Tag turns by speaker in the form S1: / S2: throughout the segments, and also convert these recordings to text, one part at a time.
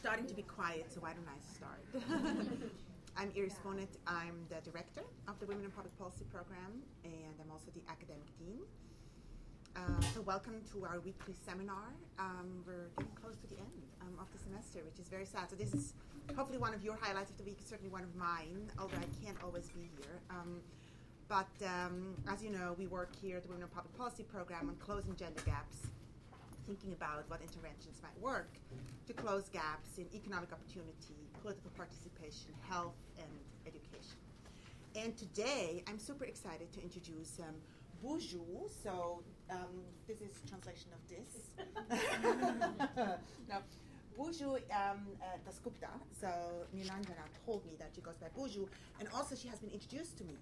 S1: starting to be quiet, so why don't I start? I'm Iris Bonet. I'm the director of the Women in Public Policy program, and I'm also the academic dean. So welcome to our weekly seminar. We're getting close to the end of the semester, which is very sad. So this is hopefully one of your highlights of the week, certainly one of mine, although I can't always be here. But as you know, we work here at the Women in Public Policy program on closing gender gaps, thinking about what interventions might work to close gaps in economic opportunity, political participation, health, and education. And today, I'm super excited to introduce Buju. So this is translation of this. No, Buju Dasgupta. So Nilanjana told me that she goes by Buju, and also she has been introduced to me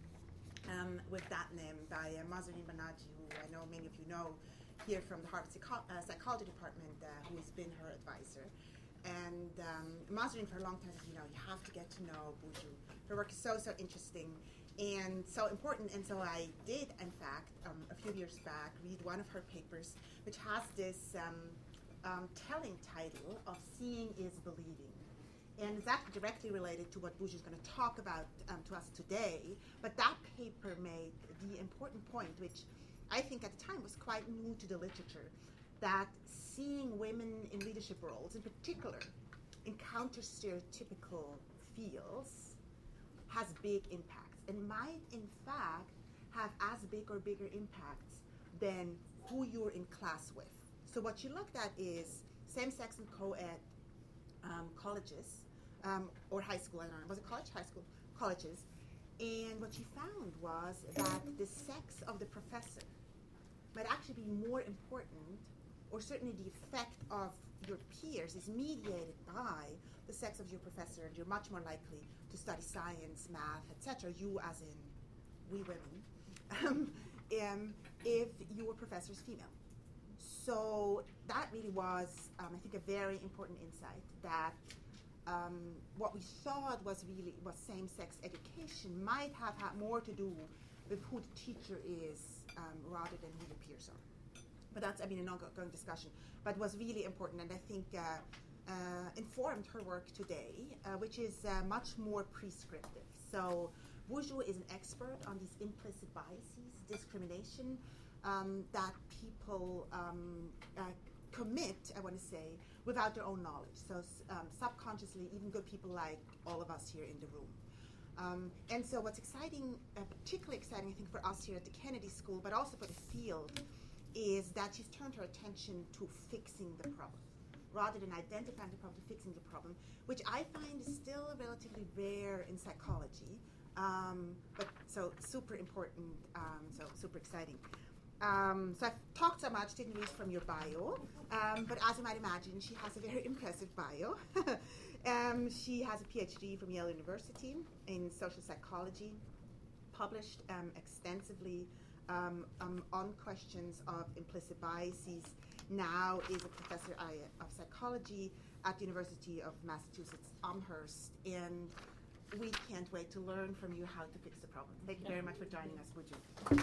S1: with that name by Mahzarin Banaji, who I know many of you know here from the Harvard Psychology Department, who has been her advisor. And Mahzarin for a long time said, you have to get to know Buju. Her work is so interesting and so important. And so I did, in fact, a few years back, read one of her papers, which has this telling title of Seeing is Believing. And it's actually directly related to what Buju is going to talk about to us today. But that paper made the important point, which I think at the time was quite new to the literature, that seeing women in leadership roles, in particular, encounter stereotypical fields, has big impacts, and might, in fact, have as big or bigger impacts than who you're in class with. So what you looked at is same-sex and co-ed colleges, or high school, I don't know, was it college? High school, colleges. And what you found was that the sex of the professor might actually be more important, or certainly the effect of your peers is mediated by the sex of your professor, and you're much more likely to study science, math, etc., you as in we women, if your professor is female. So that really was, I think, a very important insight, that what we thought was same-sex education might have had more to do with who the teacher is rather than who the peers are. But that's, an ongoing discussion, but was really important, and I think informed her work today, which is much more prescriptive. So Buju is an expert on these implicit biases, discrimination that people commit, I want to say, without their own knowledge. So subconsciously, even good people like all of us here in the room. And so what's exciting, particularly exciting, I think, for us here at the Kennedy School, but also for the field, is that she's turned her attention to fixing the problem, rather than identifying the problem, to fixing the problem, which I find is still relatively rare in psychology, but so super important, so super exciting. So I've talked so much, didn't read from your bio, but as you might imagine, she has a very impressive bio. She has a PhD from Yale University in social psychology, published extensively on questions of implicit biases, now is a professor of psychology at the University of Massachusetts Amherst, and we can't wait to learn from you how to fix the problem. Thank you very much for joining us, Buju.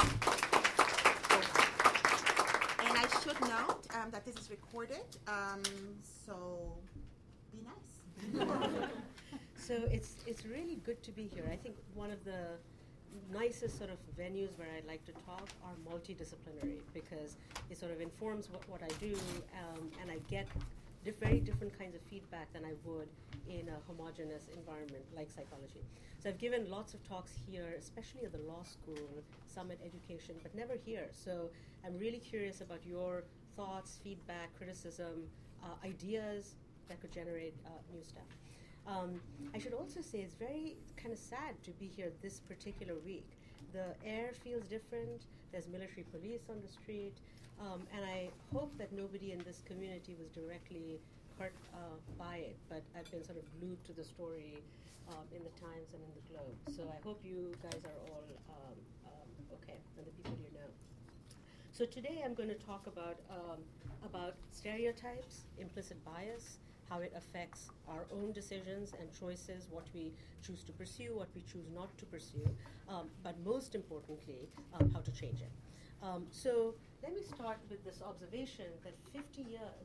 S1: And I should note that this is recorded, so be nice.
S2: So it's really good to be here. I think one of the nicest sort of venues where I like to talk are multidisciplinary, because it sort of informs what I do, and I get very different kinds of feedback than I would in a homogeneous environment like psychology. So I've given lots of talks here, especially at the law school, some at education, but never here. So I'm really curious about your thoughts, feedback, criticism, ideas that could generate new stuff. I should also say it's very kind of sad to be here this particular week. The air feels different. There's military police on the street. And I hope that nobody in this community was directly hurt by it, but I've been sort of glued to the story in the Times and in the Globe. So I hope you guys are all okay, and the people here know. So today I'm going to talk about stereotypes, implicit bias, how it affects our own decisions and choices, what we choose to pursue, what we choose not to pursue, but most importantly, how to change it. So let me start with this observation that 50 years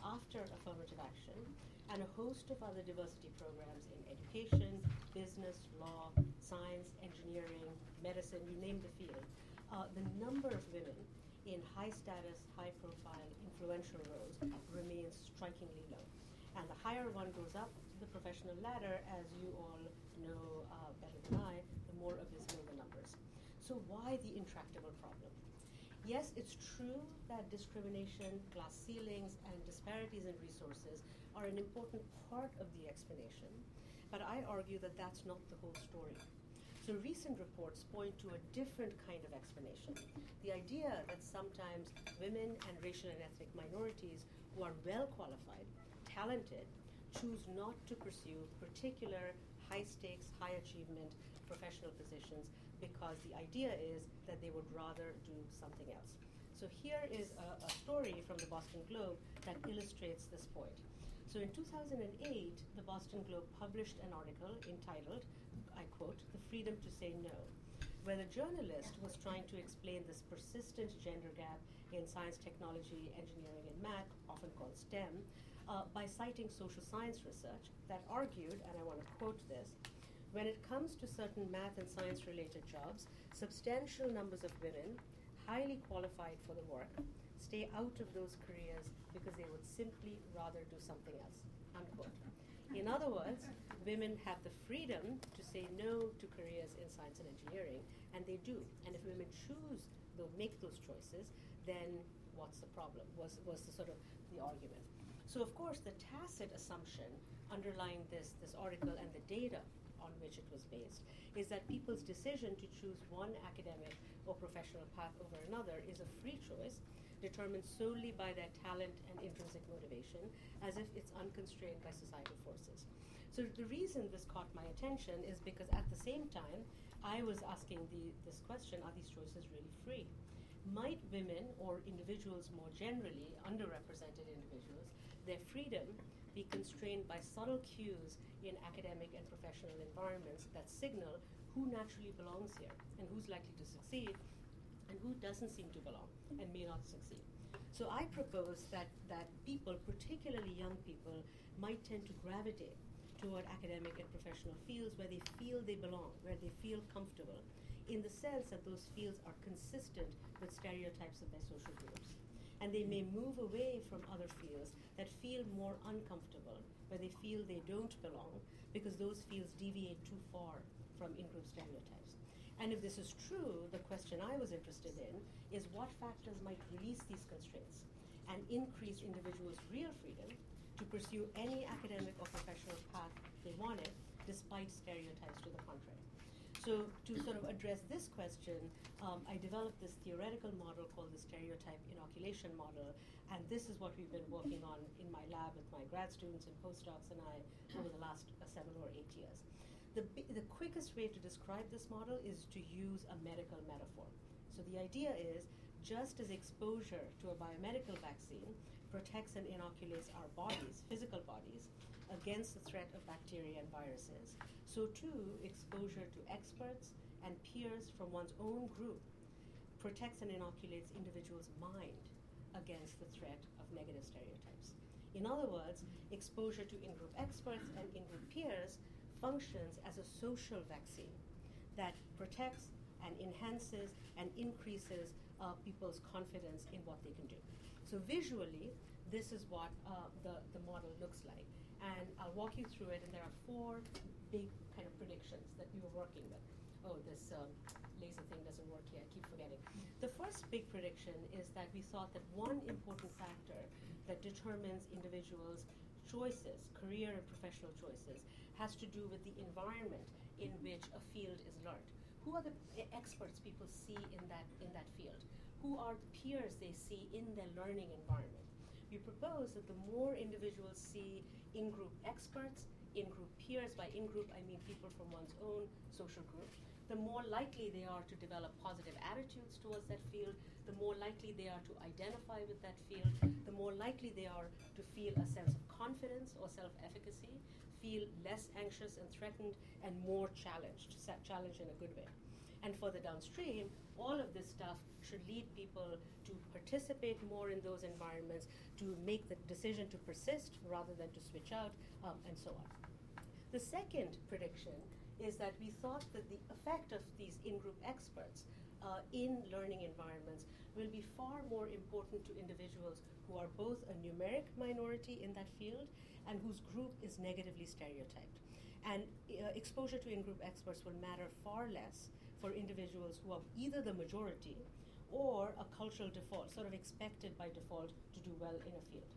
S2: after affirmative action, and a host of other diversity programs in education, business, law, science, engineering, medicine, you name the field, the number of women in high status, high profile, influential roles remains strikingly low. And the higher one goes up the professional ladder, as you all know better than I, the more abysmal the numbers. So why the intractable problem? Yes, it's true that discrimination, glass ceilings, and disparities in resources are an important part of the explanation, but I argue that that's not the whole story. So recent reports point to a different kind of explanation. The idea that sometimes women and racial and ethnic minorities who are well qualified, talented, choose not to pursue particular high stakes, high achievement professional positions because the idea is that they would rather do something else. So here is a story from the Boston Globe that illustrates this point. So in 2008, the Boston Globe published an article entitled, I quote, "The Freedom to Say No," where the journalist was trying to explain this persistent gender gap in science, technology, engineering, and math, often called STEM, by citing social science research that argued, and I want to quote this, "When it comes to certain math and science-related jobs, substantial numbers of women, highly qualified for the work, stay out of those careers because they would simply rather do something else," unquote. In other words, women have the freedom to say no to careers in science and engineering, and they do. And if women choose, make those choices, then what's the problem, was the sort of the argument. So of course, the tacit assumption underlying this article and the data on which it was based is that people's decision to choose one academic or professional path over another is a free choice determined solely by their talent and intrinsic motivation, as if it's unconstrained by societal forces. So the reason this caught my attention is because at the same time, I was asking this question, are these choices really free? Might women or individuals more generally, underrepresented individuals, their freedom be constrained by subtle cues in academic and professional environments that signal who naturally belongs here and who's likely to succeed and who doesn't seem to belong and may not succeed? So I propose that people, particularly young people, might tend to gravitate toward academic and professional fields where they feel they belong, where they feel comfortable, in the sense that those fields are consistent with stereotypes of their social groups. And they may move away from other fields that feel more uncomfortable, where they feel they don't belong, because those fields deviate too far from in-group stereotypes. And if this is true, the question I was interested in is what factors might release these constraints and increase individuals' real freedom to pursue any academic or professional path they wanted, despite stereotypes to the contrary. So to sort of address this question, I developed this theoretical model called the stereotype inoculation model, and this is what we've been working on in my lab with my grad students and postdocs and I over the last 7 or 8 years. The quickest way to describe this model is to use a medical metaphor. So the idea is, just as exposure to a biomedical vaccine protects and inoculates our bodies, physical bodies, against the threat of bacteria and viruses, so too exposure to experts and peers from one's own group protects and inoculates individuals' mind against the threat of negative stereotypes. In other words, exposure to in-group experts and in-group peers functions as a social vaccine that protects and enhances and increases people's confidence in what they can do. So visually, this is what the model looks like. And I'll walk you through it, and there are 4 big kind of predictions that we were working with. Oh, this laser thing doesn't work here, I keep forgetting. The first big prediction is that we thought that one important factor that determines individuals' choices, career and professional choices, has to do with the environment in which a field is learned. Who are the experts people see in that field? Who are the peers they see in their learning environment? We propose that the more individuals see in-group experts, in-group peers, by in-group I mean people from one's own social group, the more likely they are to develop positive attitudes towards that field, the more likely they are to identify with that field, the more likely they are to feel a sense of confidence or self-efficacy, feel less anxious and threatened, and more challenged in a good way. And further downstream, all of this stuff should lead people to participate more in those environments, to make the decision to persist rather than to switch out, and so on. The second prediction is that we thought that the effect of these in-group experts in learning environments will be far more important to individuals who are both a numeric minority in that field and whose group is negatively stereotyped. And exposure to in-group experts will matter far less for individuals who are either the majority or a cultural default, sort of expected by default to do well in a field.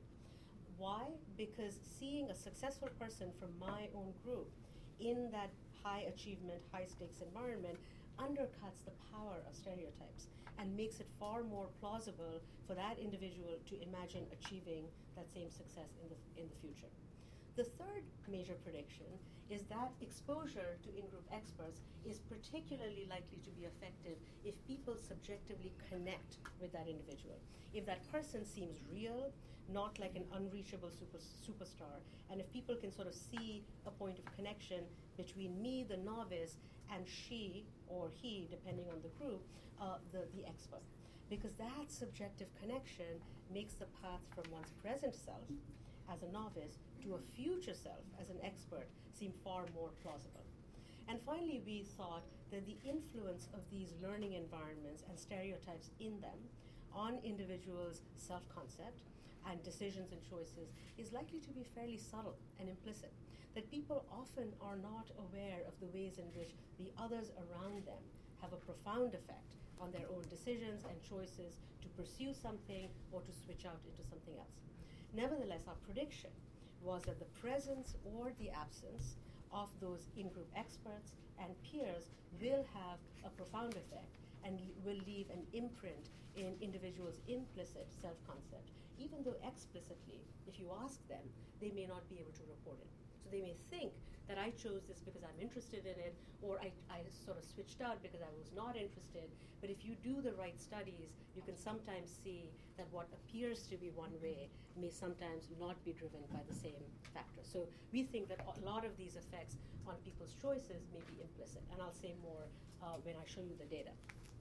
S2: Why? Because seeing a successful person from my own group in that high achievement, high stakes environment undercuts the power of stereotypes and makes it far more plausible for that individual to imagine achieving that same success in the future. The third major prediction is that exposure to in-group experts is particularly likely to be effective if people subjectively connect with that individual. If that person seems real, not like an unreachable superstar, and if people can sort of see a point of connection between me, the novice, and she or he, depending on the group, the expert. Because that subjective connection makes the path from one's present self as a novice to a future self as an expert seem far more plausible. And finally, we thought that the influence of these learning environments and stereotypes in them on individuals' self-concept and decisions and choices is likely to be fairly subtle and implicit, that people often are not aware of the ways in which the others around them have a profound effect on their own decisions and choices to pursue something or to switch out into something else. Nevertheless, our prediction was that the presence or the absence of those in-group experts and peers will have a profound effect and will leave an imprint in individuals' implicit self-concept, even though explicitly, if you ask them, they may not be able to report it. So they may think that I chose this because I'm interested in it, or I sort of switched out because I was not interested. But if you do the right studies, you can sometimes see that what appears to be one way may sometimes not be driven by the same factor. So we think that a lot of these effects on people's choices may be implicit, and I'll say more when I show you the data.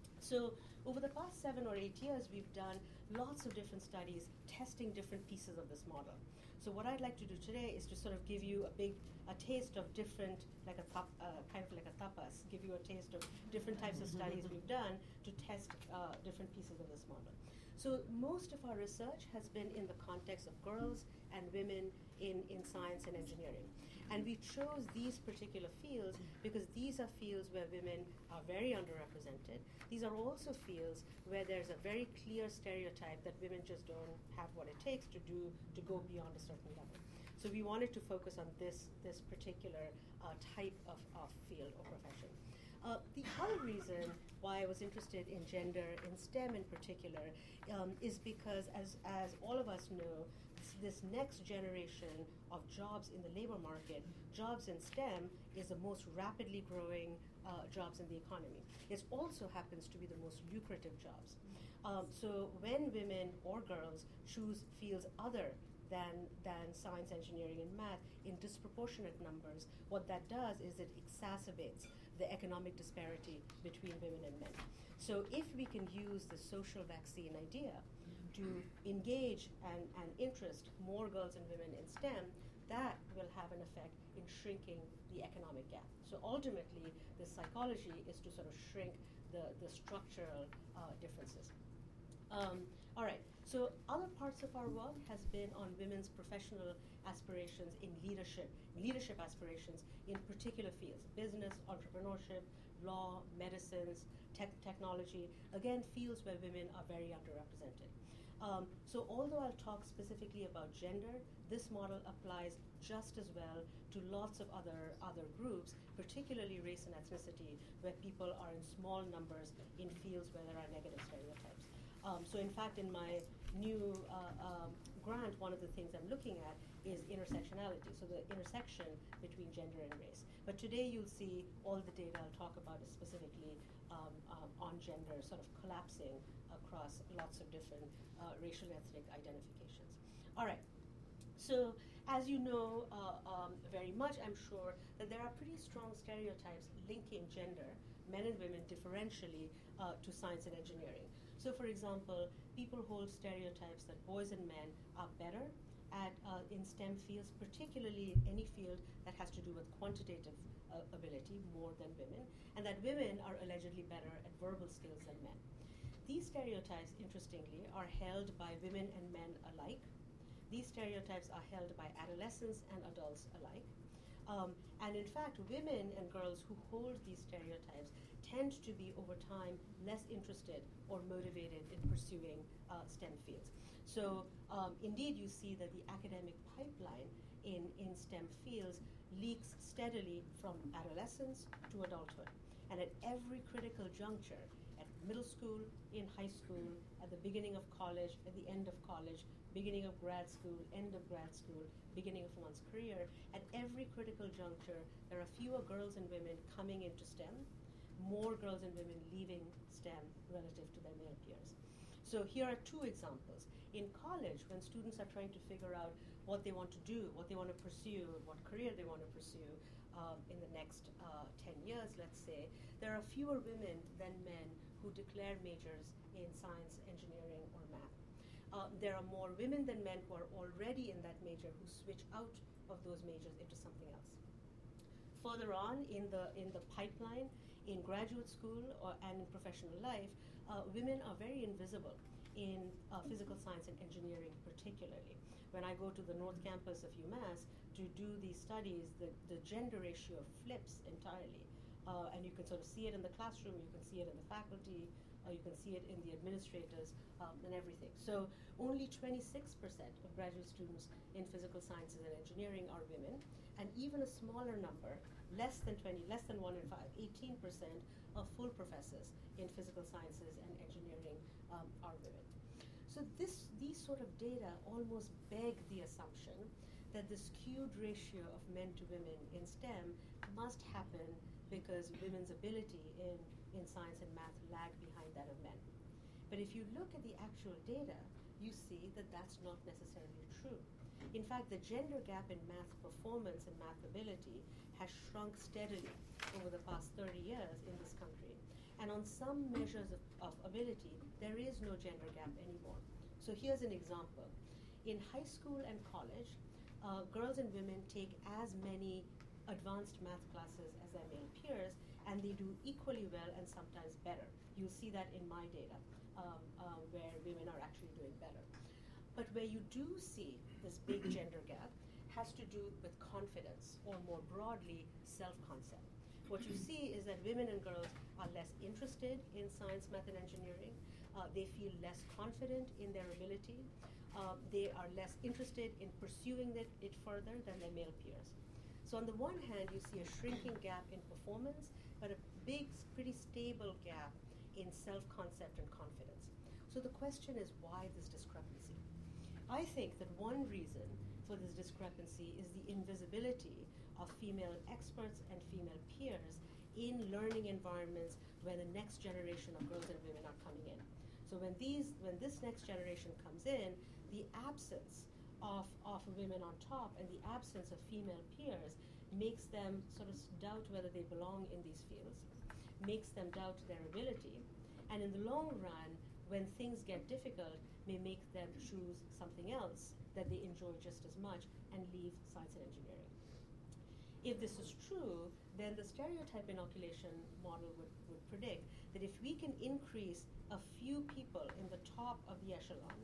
S2: So over the past 7 or 8 years, we've done lots of different studies testing different pieces of this model. So what I'd like to do today is to sort of give you a taste of different, kind of like a tapas, give you a taste of different types of studies we've done to test different pieces of this model. So most of our research has been in the context of girls and women in science and engineering. And we chose these particular fields because these are fields where women are very underrepresented. These are also fields where there's a very clear stereotype that women just don't have what it takes to go beyond a certain level. So we wanted to focus on this particular type of field or profession. The other reason why I was interested in gender, in STEM in particular, is because as all of us know, this next generation of jobs in the labor market, jobs in STEM, is the most rapidly growing jobs in the economy. It also happens to be the most lucrative jobs. So when women or girls choose fields other than science, engineering, and math in disproportionate numbers, what that does is it exacerbates the economic disparity between women and men. So if we can use the social vaccine idea to engage and interest more girls and women in STEM, that will have an effect in shrinking the economic gap. So ultimately, the psychology is to sort of shrink the structural differences. All right, so other parts of our work has been on women's professional aspirations in leadership aspirations in particular fields: business, entrepreneurship, law, medicines, technology, again, fields where women are very underrepresented. So although I'll talk specifically about gender, this model applies just as well to lots of other groups, particularly race and ethnicity, where people are in small numbers in fields where there are negative stereotypes. So in fact, in my new grant, one of the things I'm looking at is intersectionality, so the intersection between gender and race. But today you'll see all the data I'll talk about is specifically on gender, sort of collapsing across lots of different racial and ethnic identifications. All right, so as you know very much, I'm sure, that there are pretty strong stereotypes linking gender men and women differentially to science and engineering. So, for example, people hold stereotypes that boys and men are better at in STEM fields, particularly any field that has to do with quantitative ability more than women, and that women are allegedly better at verbal skills than men. These stereotypes, interestingly, are held by women and men alike. These stereotypes are held by adolescents and adults alike. And in fact, women and girls who hold these stereotypes tend to be, over time, less interested or motivated in pursuing STEM fields. So indeed, you see that the academic pipeline in STEM fields leaks steadily from adolescence to adulthood. And at every critical juncture, at middle school, in high school, at the beginning of college, at the end of college, beginning of grad school, end of grad school, beginning of one's career, at every critical juncture, there are fewer girls and women coming into STEM, more girls and women leaving STEM relative to their male peers. So here are two examples. In college, when students are trying to figure out what they want to do, what they want to pursue, what career they want to pursue in the next 10 years, let's say, there are fewer women than men who declare majors in science, engineering, or math. There are more women than men who are already in that major who switch out of those majors into something else. Further on in the pipeline, in graduate school and in professional life, women are very invisible in physical science and engineering particularly. When I go to the North Campus of UMass to do these studies, the gender ratio flips entirely. And you can sort of see it in the classroom, you can see it in the faculty, you can see it in the administrators and everything. So only 26% of graduate students in physical sciences and engineering are women, and even a smaller number, less than 1 in 5, 18% of full professors in physical sciences and engineering are women. So these sort of data almost beg the assumption that the skewed ratio of men to women in STEM must happen because women's ability in science and math lag behind that of men. But if you look at the actual data, you see that that's not necessarily true. In fact, the gender gap in math performance and math ability has shrunk steadily over the past 30 years in this country. And on some measures of ability, there is no gender gap anymore. So here's an example. In high school and college, girls and women take as many advanced math classes as their male peers, and they do equally well and sometimes better. You'll see that in my data, where women are actually doing better. But where you do see this big gender gap has to do with confidence, or more broadly, self-concept. What you see is that women and girls are less interested in science, math, and engineering. They feel less confident in their ability. They are less interested in pursuing it further than their male peers. So on the one hand, you see a shrinking gap in performance, but a big, pretty stable gap in self-concept and confidence. So the question is, why this discrepancy? I think that one reason for this discrepancy is the invisibility of female experts and female peers in learning environments where the next generation of girls and women are coming in. So when this next generation comes in, the absence of women on top and the absence of female peers makes them sort of doubt whether they belong in these fields, makes them doubt their ability, and in the long run, when things get difficult, may make them choose something else that they enjoy just as much and leave science and engineering. If this is true, then the stereotype inoculation model would predict that if we can increase a few people in the top of the echelon,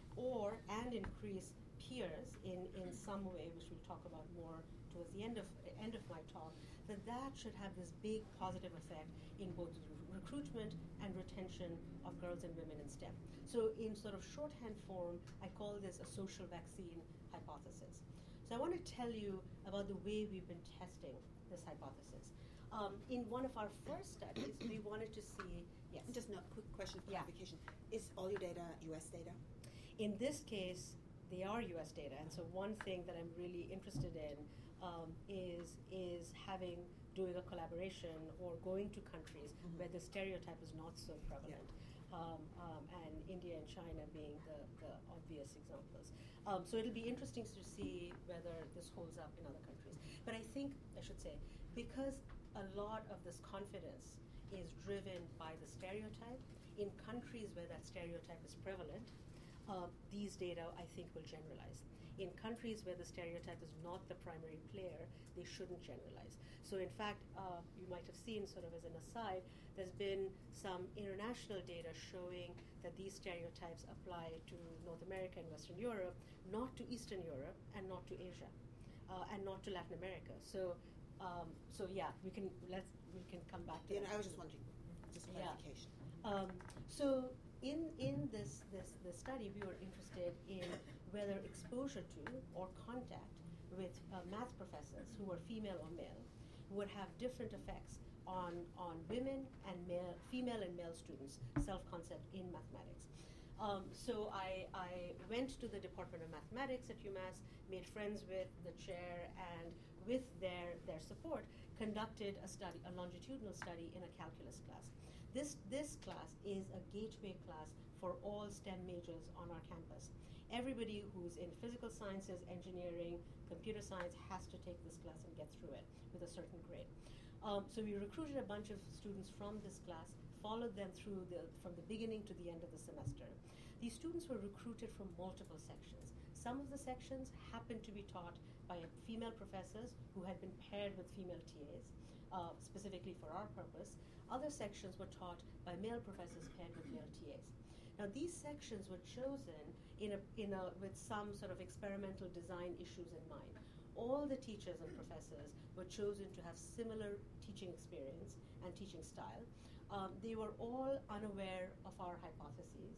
S2: and increase peers in some way, which we'll talk about more towards the end of my talk, that should have this big positive effect in both recruitment and retention of girls and women in STEM. So in sort of shorthand form, I call this a social vaccine hypothesis. So I want to tell you about the way we've been testing this hypothesis. In one of our first studies, we wanted to see, yes?
S1: Just a quick question for clarification. Is all your data US data?
S2: In this case, they are US data, and so one thing that I'm really interested in is doing a collaboration or going to countries where the stereotype is not so prevalent, and India and China being the obvious examples. So it'll be interesting to see whether this holds up in other countries. But I think, I should say, because a lot of this confidence is driven by the stereotype. In countries where that stereotype is prevalent, these data, I think, will generalize. In countries where the stereotype is not the primary player, they shouldn't generalize. So in fact, you might have seen, sort of as an aside, there's been some international data showing that these stereotypes apply to North America and Western Europe, not to Eastern Europe, and not to Asia, and not to Latin America. So yeah, we can come back to that.
S1: I was just wondering, just clarification.
S2: Yeah. So in this study, we were interested in whether exposure to or contact with math professors who were female or male would have different effects on women and female and male students' self-concept in mathematics. So I went to the Department of Mathematics at UMass, made friends with the chair, and with their support, conducted a longitudinal study in a calculus class. This class is a gateway class for all STEM majors on our campus. Everybody who's in physical sciences, engineering, computer science has to take this class and get through it with a certain grade. So we recruited a bunch of students from this class, followed them through from the beginning to the end of the semester. These students were recruited from multiple sections. Some of the sections happened to be taught by female professors who had been paired with female TAs, specifically for our purpose. Other sections were taught by male professors paired with male TAs. Now, these sections were chosen with some sort of experimental design issues in mind. All the teachers and professors were chosen to have similar teaching experience and teaching style. They were all unaware of our hypotheses.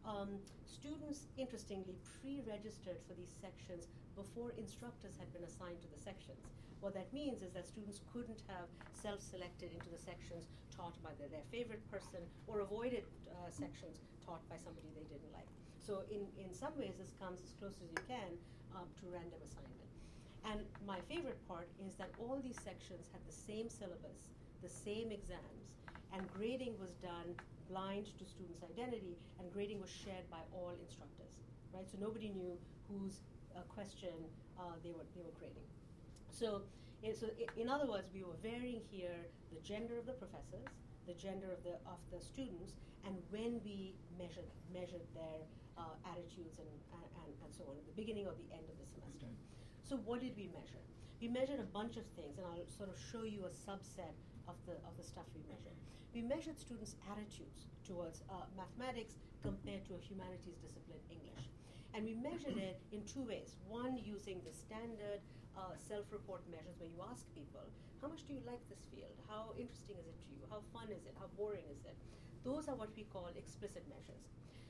S2: Students, interestingly, pre-registered for these sections before instructors had been assigned to the sections. What that means is that students couldn't have self-selected into the sections taught by their favorite person or avoided sections taught by somebody they didn't like. So in some ways, this comes as close as you can to random assignment. And my favorite part is that all these sections had the same syllabus, the same exams, and grading was done blind to students' identity, and grading was shared by all instructors, right? So nobody knew whose question they were grading. So in other words, we were varying here the gender of the professors, the gender of the students, and when we measured their attitudes and so on at the beginning or the end of the semester. So what did we measure? We measured a bunch of things, and I'll sort of show you a subset of the stuff we measured. We measured students' attitudes towards mathematics compared to a humanities discipline, English. And we measured it in two ways. One, using the standard self-report measures where you ask people, how much do you like this field? How interesting is it to you? How fun is it? How boring is it? Those are what we call explicit measures.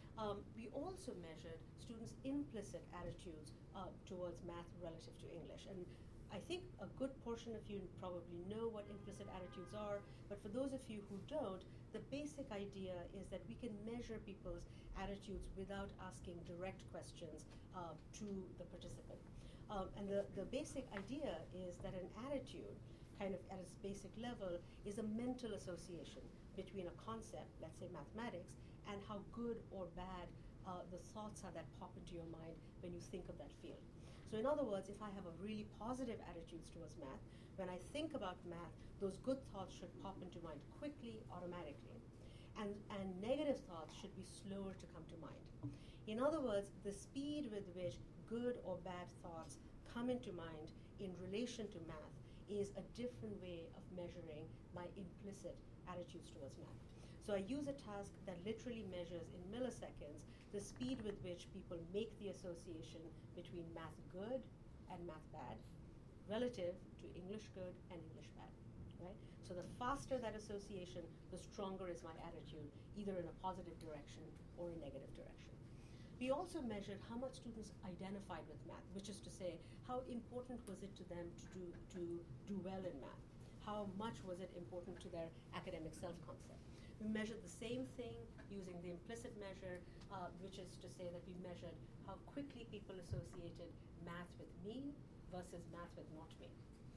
S2: We also measured students' implicit attitudes towards math relative to English. And I think a good portion of you probably know what implicit attitudes are, but for those of you who don't, the basic idea is that we can measure people's attitudes without asking direct questions to the participant. And the basic idea is that an attitude, kind of at its basic level, is a mental association between a concept, let's say mathematics, and how good or bad the thoughts are that pop into your mind when you think of that field. So in other words, if I have a really positive attitudes towards math, when I think about math, those good thoughts should pop into mind quickly, automatically. And negative thoughts should be slower to come to mind. In other words, the speed with which good or bad thoughts come into mind in relation to math is a different way of measuring my implicit attitudes towards math. So I use a task that literally measures in milliseconds the speed with which people make the association between math good and math bad relative to English good and English bad, right? So the faster that association, the stronger is my attitude, either in a positive direction or a negative direction. We also measured how much students identified with math, which is to say, how important was it to them to do well in math? How much was it important to their academic self-concept? We measured the same thing using the implicit measure, which is to say that we measured how quickly people associated math with me versus math with not me.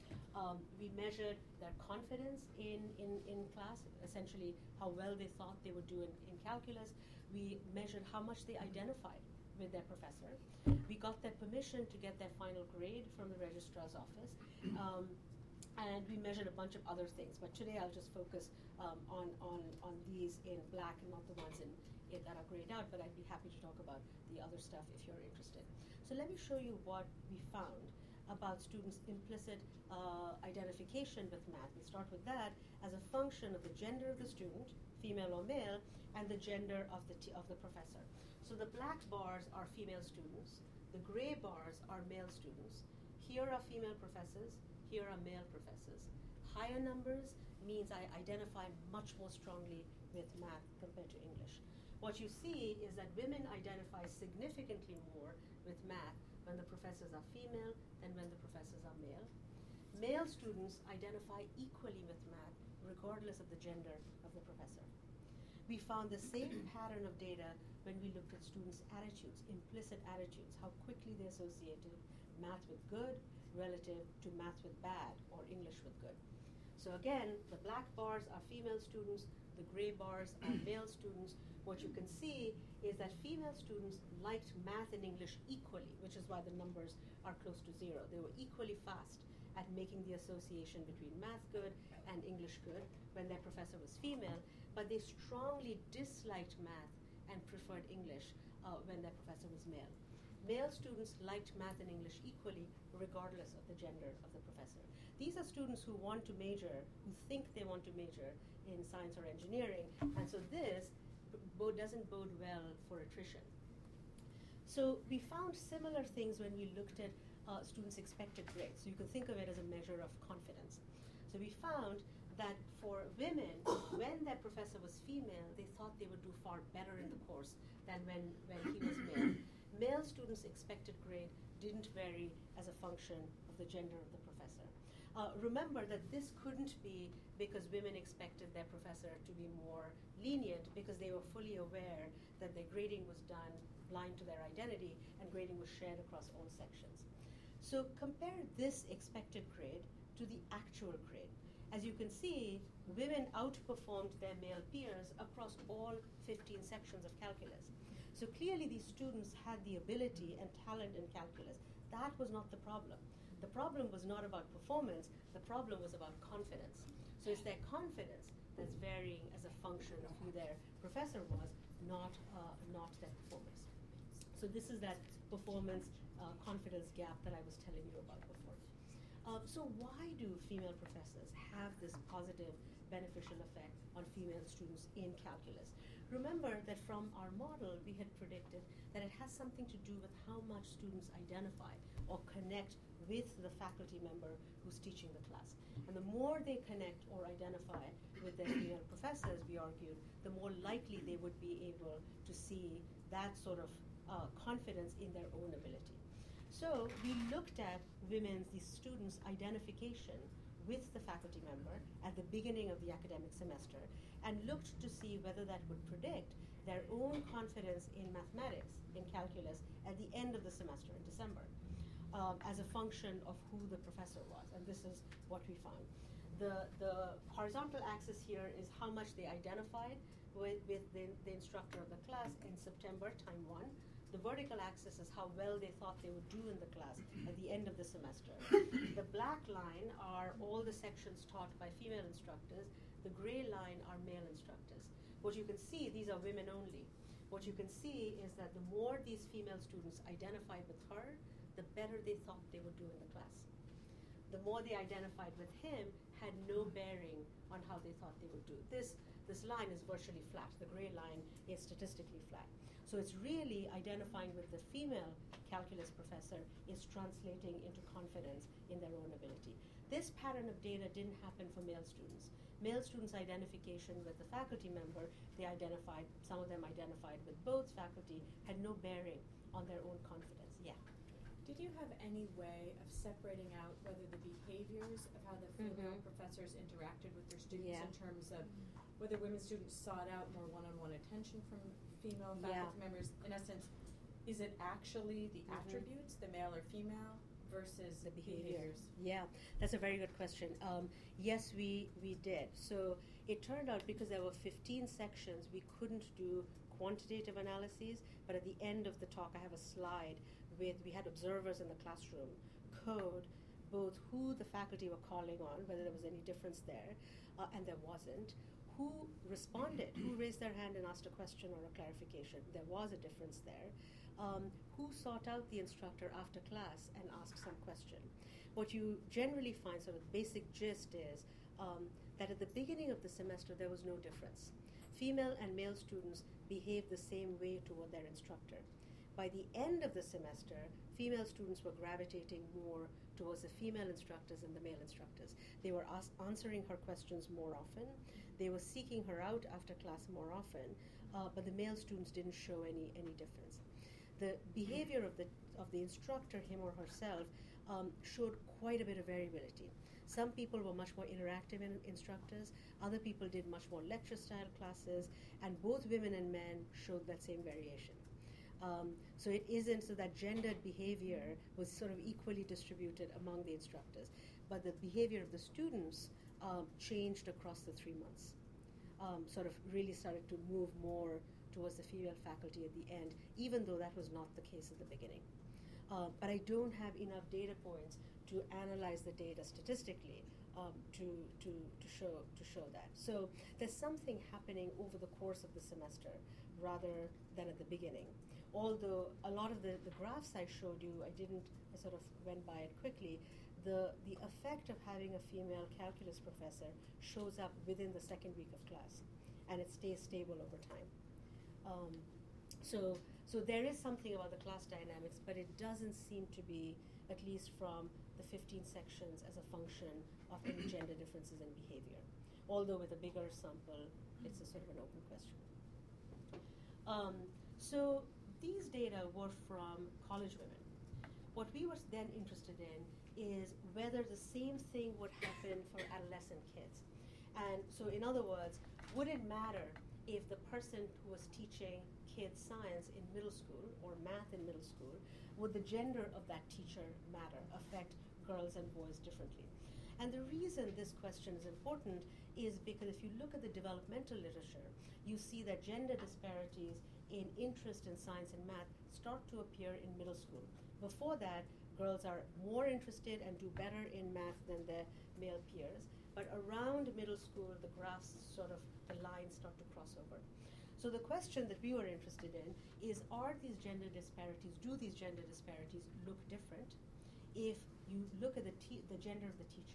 S2: We measured their confidence in class, essentially how well they thought they would do in calculus. We measured how much they identified with their professor. We got their permission to get their final grade from the registrar's office. And we measured a bunch of other things, but today I'll just focus on these in black and not the ones that are grayed out, but I'd be happy to talk about the other stuff if you're interested. So let me show you what we found about students' implicit identification with math. We start with that as a function of the gender of the student, female or male, and the gender of the professor. So the black bars are female students, the gray bars are male students. Here are female professors, here are male professors. Higher numbers means I identify much more strongly with math compared to English. What you see is that women identify significantly more with math when the professors are female than when the professors are male. Male students identify equally with math regardless of the gender of the professor. We found the same pattern of data when we looked at students' attitudes, implicit attitudes, how quickly they associated math with good relative to math with bad or English with good. So again, the black bars are female students, the gray bars are male students. What you can see is that female students liked math and English equally, which is why the numbers are close to 0. They were equally fast at making the association between math good and English good when their professor was female, but they strongly disliked math and preferred English when their professor was male. Male students liked math and English equally, regardless of the gender of the professor. These are students who want to major, who think they want to major in science or engineering, and so this doesn't bode well for attrition. So we found similar things when we looked at students' expected grades. So you can think of it as a measure of confidence. So we found that for women, when their professor was female, they thought they would do far better in the course than when he was male. Male students' expected grade didn't vary as a function of the gender of the professor. Remember that this couldn't be because women expected their professor to be more lenient, because they were fully aware that their grading was done blind to their identity and grading was shared across all sections. So compare this expected grade to the actual grade. As you can see, women outperformed their male peers across all 15 sections of calculus. So clearly these students had the ability and talent in calculus. That was not the problem. The problem was not about performance, the problem was about confidence. So it's their confidence that's varying as a function of who their professor was, not their performance. So this is that performance confidence gap that I was telling you about before. So why do female professors have this positive beneficial effect on female students in calculus? Remember that from our model, we had predicted that it has something to do with how much students identify or connect with the faculty member who's teaching the class. And the more they connect or identify with their female professors, we argued, the more likely they would be able to see that sort of confidence in their own ability. So we looked at these students' identification with the faculty member at the beginning of the academic semester and looked to see whether that would predict their own confidence in mathematics, in calculus, at the end of the semester in December as a function of who the professor was. And this is what we found. The horizontal axis here is how much they identified with the instructor of the class in September, time 1. The vertical axis is how well they thought they would do in the class at the end of the semester. The black line are all the sections taught by female instructors. The gray line are male instructors. What you can see, these are women only. What you can see is that the more these female students identified with her, the better they thought they would do in the class. The more they identified with him had no bearing on how they thought they would do. This line is virtually flat. The gray line is statistically flat. So it's really identifying with the female calculus professor is translating into confidence in their own ability. This pattern of data didn't happen for male students. Male students' identification with the faculty member, some of them identified with both faculty, had no bearing on their own confidence. Yeah.
S3: Did you have any way of separating out whether the behaviors of how the female professors interacted with their students in terms of whether women students sought out more one-on-one attention from female faculty members? In essence, is it actually the attributes, the male or female, versus
S2: the behaviors?
S3: behaviors?
S2: Yeah, that's a very good question. Yes, we did. So it turned out because there were 15 sections, we couldn't do quantitative analyses, but at the end of the talk I have a slide with, we had observers in the classroom code both who the faculty were calling on, whether there was any difference there, and there wasn't, who responded, who raised their hand and asked a question or a clarification. There was a difference there. Who sought out the instructor after class and asked some question. What you generally find, sort of basic gist is that at the beginning of the semester there was no difference. Female and male students behaved the same way toward their instructor. By the end of the semester, female students were gravitating more towards the female instructors than the male instructors. They were answering her questions more often. They were seeking her out after class more often, but the male students didn't show any difference. The behavior of the instructor, him or herself, showed quite a bit of variability. Some people were much more interactive instructors. Other people did much more lecture-style classes, and both women and men showed that same variation. So it isn't so that gendered behavior was sort of equally distributed among the instructors, but the behavior of the students changed across the 3 months. Sort of really started to move more towards the female faculty at the end, even though that was not the case at the beginning. But I don't have enough data points to analyze the data statistically to show that. So there's something happening over the course of the semester rather than at the beginning. Although a lot of the graphs I showed you, I sort of went by it quickly. The effect of having a female calculus professor shows up within the second week of class, and it stays stable over time. So there is something about the class dynamics, but it doesn't seem to be, at least from the 15 sections, as a function of any gender differences in behavior. Although with a bigger sample, it's a sort of an open question. So these data were from college women. What we were then interested in is whether the same thing would happen for adolescent kids. And so in other words, would it matter if the person who was teaching kids science in middle school or math in middle school, would the gender of that teacher matter, affect girls and boys differently? And the reason this question is important is because if you look at the developmental literature, you see that gender disparities in interest in science and math start to appear in middle school. Before that, girls are more interested and do better in math than their male peers. But around middle school, the graphs the lines start to cross over. So the question that we were interested in is, do these gender disparities look different if you look at the gender of the teacher?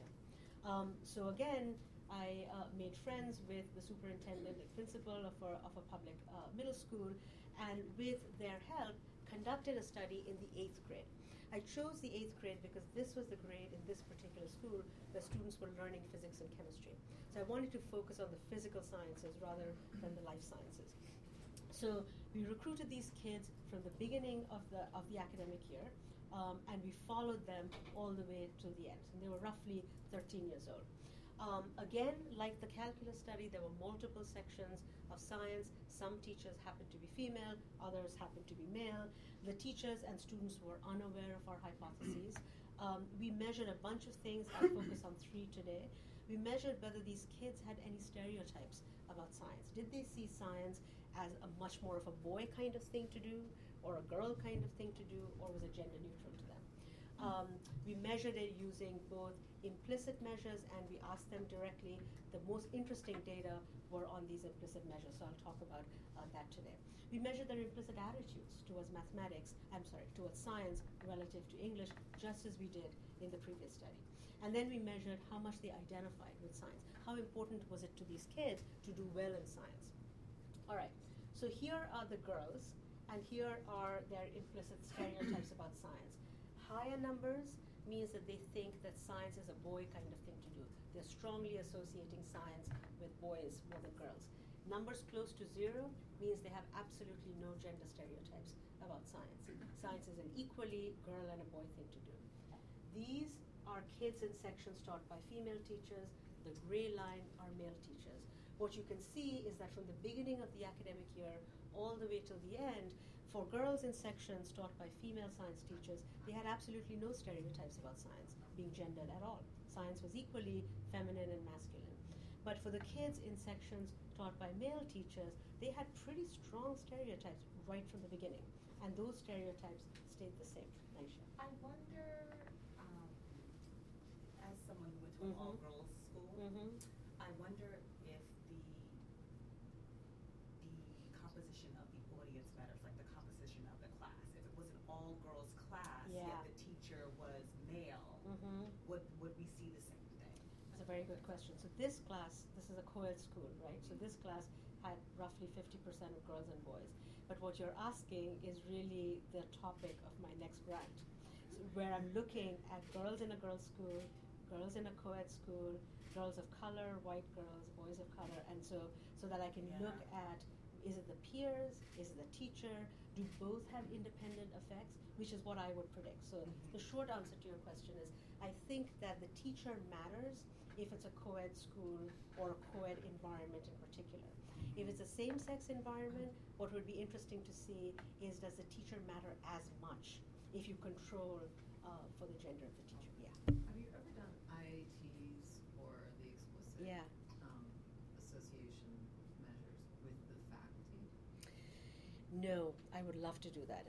S2: So again, I made friends with the superintendent and principal of a public middle school, and with their help, conducted a study in the 8th grade. I chose the 8th grade because this was the grade in this particular school where students were learning physics and chemistry. So I wanted to focus on the physical sciences rather than the life sciences. So we recruited these kids from the beginning of the academic year, and we followed them all the way to the end. And they were roughly 13 years old. Again, like the calculus study, there were multiple sections of science. Some teachers happened to be female, others happened to be male. The teachers and students were unaware of our hypotheses. We measured a bunch of things. I'll focus on 3 today. We measured whether these kids had any stereotypes about science. Did they see science as a much more of a boy kind of thing to do, or a girl kind of thing to do, or was it gender neutral to them? We measured it using both implicit measures, and we asked them directly. The most interesting data were on these implicit measures, so I'll talk about that today. We measured their implicit attitudes towards towards science relative to English, just as we did in the previous study. And then we measured how much they identified with science. How important was it to these kids to do well in science? All right, so here are the girls, and here are their implicit stereotypes about science. Higher numbers means that they think that science is a boy kind of thing to do. They're strongly associating science with boys more than girls. Numbers close to 0 means they have absolutely no gender stereotypes about science. Science is an equally girl and a boy thing to do. These are kids in sections taught by female teachers. The gray line are male teachers. What you can see is that from the beginning of the academic year all the way till the end, for girls in sections taught by female science teachers, they had absolutely no stereotypes about science being gendered at all. Science was equally feminine and masculine. But for the kids in sections taught by male teachers, they had pretty strong stereotypes right from the beginning. And those stereotypes stayed the same. Aisha.
S3: I wonder,
S4: to an all-girls school. I wonder if the composition of the audience matters, like the composition of the class. If it was an all-girls class, yet the teacher was male, would we see the same thing?
S2: That's a very good question. So this class, this is a co-ed school, right? So this class had roughly 50% of girls and boys. But what you're asking is really the topic of my next grant, so where I'm looking at girls in a girls' school, girls in a co-ed school, girls of color, white girls, boys of color, and so that I can look at, is it the peers, is it the teacher, do both have independent effects, which is what I would predict. So the short answer to your question is, I think that the teacher matters if it's a co-ed school or a co-ed environment in particular. If it's a same-sex environment, what would be interesting to see is, does the teacher matter as much if you control for the gender of the teacher? Yeah.
S5: Have you ever done IATs or the explicit association measures with the faculty?
S2: No, I would love to do that.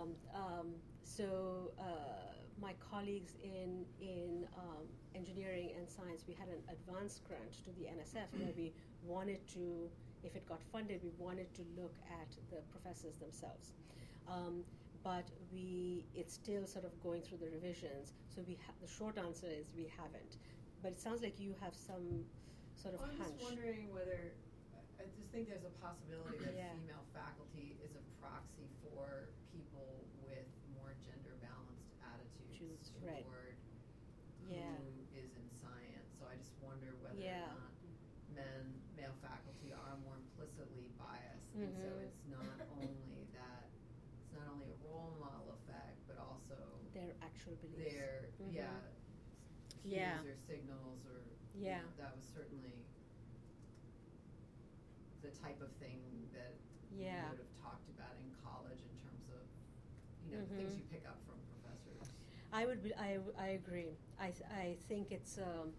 S2: My colleagues in engineering and science, we had an advanced grant to the NSF where we wanted to, if it got funded, we wanted to look at the professors themselves. But it's still sort of going through the revisions. So the short answer is we haven't. But it sounds like you have some sort of hunch.
S5: I'm just wondering whether, I just think there's a possibility that female faculty is a proxy for people with more gender balanced attitudes toward who is in science. So I just wonder whether or not male faculty are more implicitly biased, and so it's not only that, it's not only a role model effect, but also
S2: their actual beliefs,
S5: their cues or signals, or you know, that was certainly the type of thing that we would have talked about in college in terms of things you pick up from professors.
S2: I agree. I think it's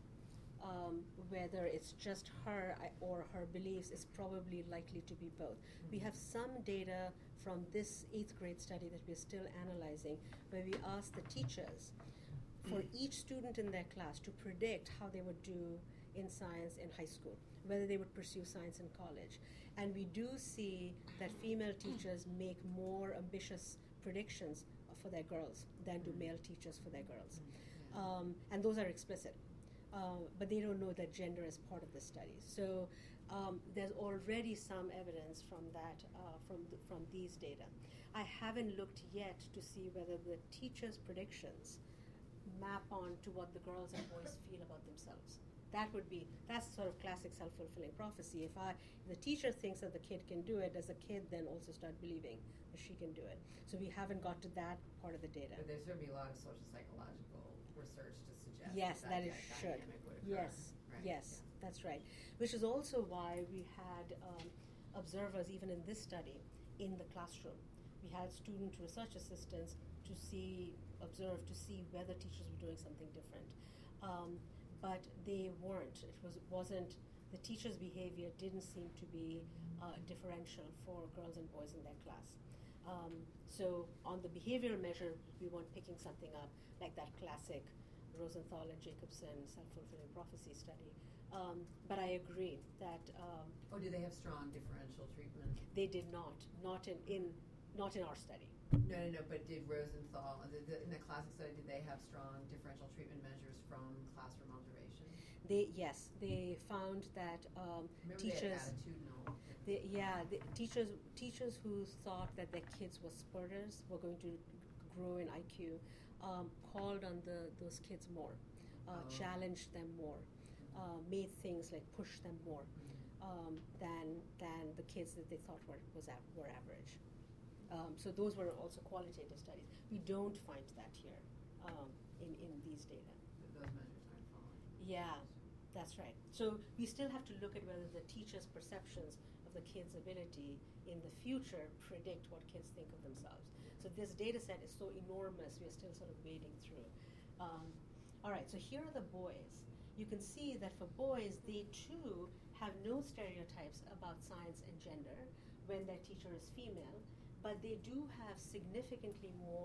S2: whether it's just her or her beliefs is probably likely to be both. We have some data from this 8th grade study that we're still analyzing, where we asked the teachers for each student in their class to predict how they would do in science in high school, whether they would pursue science in college. And we do see that female teachers make more ambitious predictions for their girls than do male teachers for their girls. And those are explicit. But they don't know that gender is part of the study. So there's already some evidence from that, from these data. I haven't looked yet to see whether the teachers' predictions map on to what the girls and boys feel about themselves. That's sort of classic self-fulfilling prophecy. If the teacher thinks that the kid can do it, does the kid then also start believing that she can do it? So we haven't got to that part of the data.
S5: But there's going to be a lot of social psychological research to suggest
S2: that it should.
S5: Would occur,
S2: Yes, that's right. Which is also why we had observers, even in this study, in the classroom. We had student research assistants to observe to see whether teachers were doing something different. But they weren't. Wasn't the teacher's behavior didn't seem to be differential for girls and boys in their class. So on the behavioral measure, we weren't picking something up like that classic Rosenthal and Jacobson self-fulfilling prophecy study. But I agree that.
S5: Do they have strong differential treatment?
S2: They did not. Not in our study.
S5: No. But did Rosenthal in the classic study? Did they have strong differential treatment measures from classroom observation?
S2: They found that teachers.
S5: They had attitudinal.
S2: Teachers who thought that their kids were spurters, were going to grow in IQ, called on those kids more, challenged them more, made things like push them more than the kids that they thought were average. So those were also qualitative studies. We don't find that here in these data.
S5: Those measures aren't following.
S2: Yeah, that's right. So we still have to look at whether the teacher's perceptions of the kids' ability in the future predict what kids think of themselves. So this data set is so enormous, we are still sort of wading through. All right, so here are the boys. You can see that for boys, they too have no stereotypes about science and gender when their teacher is female, but they do have significantly more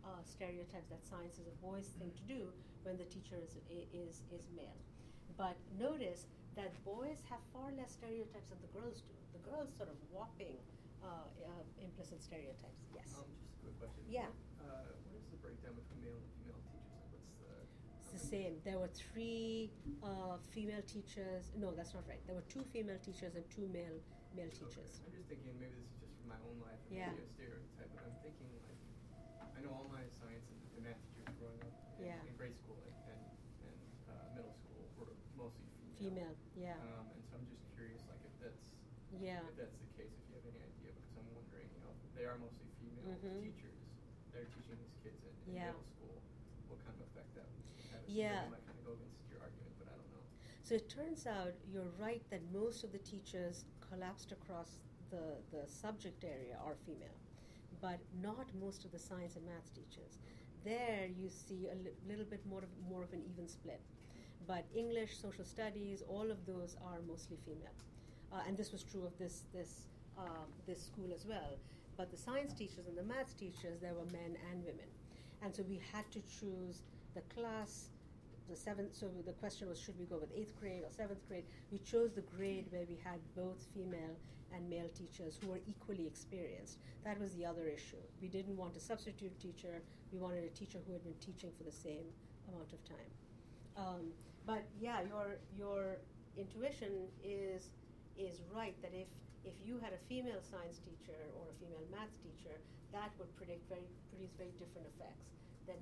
S2: stereotypes that science is a boys' thing to do when the teacher is male. But notice that boys have far less stereotypes than the girls do. The girls sort of whopping implicit stereotypes. Yes.
S6: Just a quick question.
S2: Yeah.
S6: What is the breakdown between male and female teachers? Like, what's the?
S2: It's the same. There were 3 female teachers. No, that's not right. There were 2 female teachers and 2 male teachers.
S6: Okay. I'm just thinking maybe this is just from my own life and
S2: Yeah.
S6: maybe a stereotype, but I'm thinking like I know all my science and math teachers growing up in grade school and middle school were mostly female.
S2: Yeah.
S6: And so I'm just curious, like if that's the case, if you have any idea, because I'm wondering, they are mostly female teachers that are teaching these kids in middle school, what kind of effect that would have.
S2: Yeah.
S6: It might kind of go against your argument, but I don't know.
S2: So it turns out you're right that most of the teachers collapsed across the subject area are female, but not most of the science and math teachers. There you see a little bit more of an even split. But English, social studies, all of those are mostly female. And this was true of this school as well. But the science teachers and the maths teachers, there were men and women. And so we had to choose the class, so the question was, should we go with 8th grade or 7th grade? We chose the grade where we had both female and male teachers who were equally experienced. That was the other issue. We didn't want a substitute teacher. We wanted a teacher who had been teaching for the same amount of time. But yeah, your intuition is right that if you had a female science teacher or a female maths teacher, that would produce very different effects than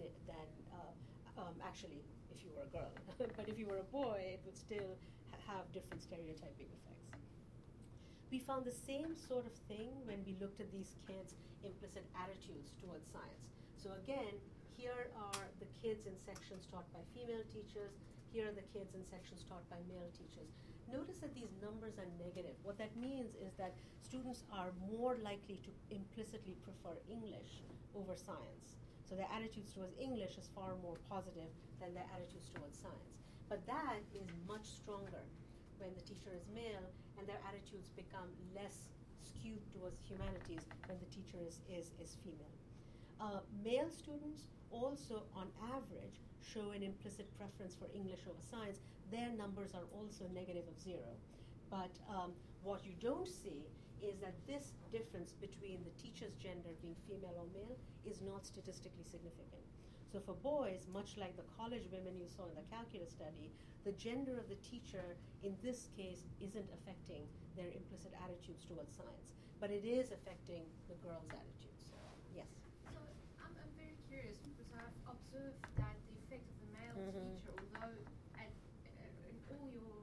S2: actually if you were a girl. But if you were a boy, it would still have different stereotyping effects. We found the same sort of thing when we looked at these kids' implicit attitudes towards science. So again, here are the kids in sections taught by female teachers. Here are the kids in sections taught by male teachers. Notice that these numbers are negative. What that means is that students are more likely to implicitly prefer English over science. So their attitudes towards English is far more positive than their attitudes towards science. But that is much stronger when the teacher is male, and their attitudes become less skewed towards humanities when the teacher is female. Male students also, on average, show an implicit preference for English over science. Their numbers are also negative of 0. But what you don't see is that this difference between the teacher's gender being female or male is not statistically significant. So for boys, much like the college women you saw in the calculus study, the gender of the teacher in this case isn't affecting their implicit attitudes towards science, but it is affecting the girls' attitudes. Yes?
S7: So I'm very curious because I've observed that the effect of the male teacher, although in all your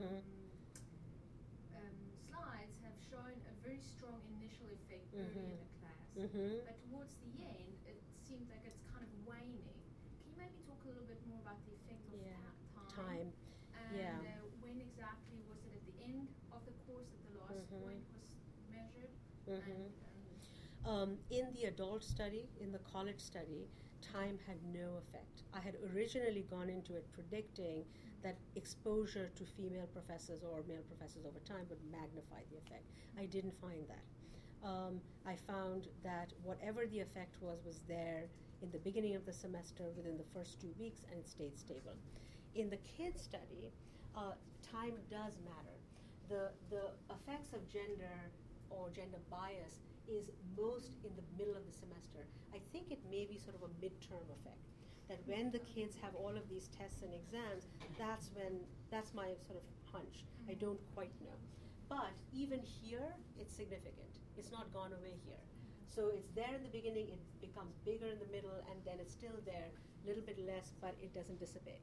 S7: slides have shown a very strong initial effect early in the class, but towards the end it seems like it's kind of waning. Can you maybe talk a little bit more about the effect of time? And when exactly was it, at the end of the course, at the last point was measured?
S2: In the adult study, in the college study, time had no effect. I had originally gone into it predicting that exposure to female professors or male professors over time would magnify the effect. I didn't find that. I found that whatever the effect was there in the beginning of the semester within the first 2 weeks, and it stayed stable. In the kids study, time does matter. The effects of gender or gender bias is most in the middle of the semester. I think it may be sort of a midterm effect, that when the kids have all of these tests and exams, that's my sort of hunch. I don't quite know. But even here, it's significant. It's not gone away here. So it's there in the beginning, it becomes bigger in the middle, and then it's still there, a little bit less, but it doesn't dissipate.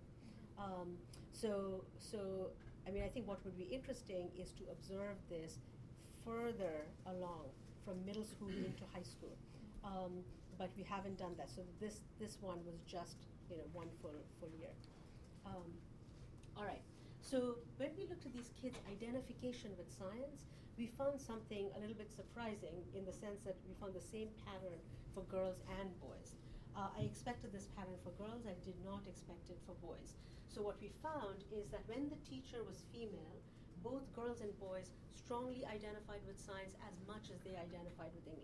S2: I think what would be interesting is to observe this further along from middle school into high school. But we haven't done that. So this one was just one full year. All right. So when we looked at these kids' identification with science, we found something a little bit surprising in the sense that we found the same pattern for girls and boys. I expected this pattern for girls. I did not expect it for boys. So what we found is that when the teacher was female, both girls and boys strongly identified with science as much as they identified with English.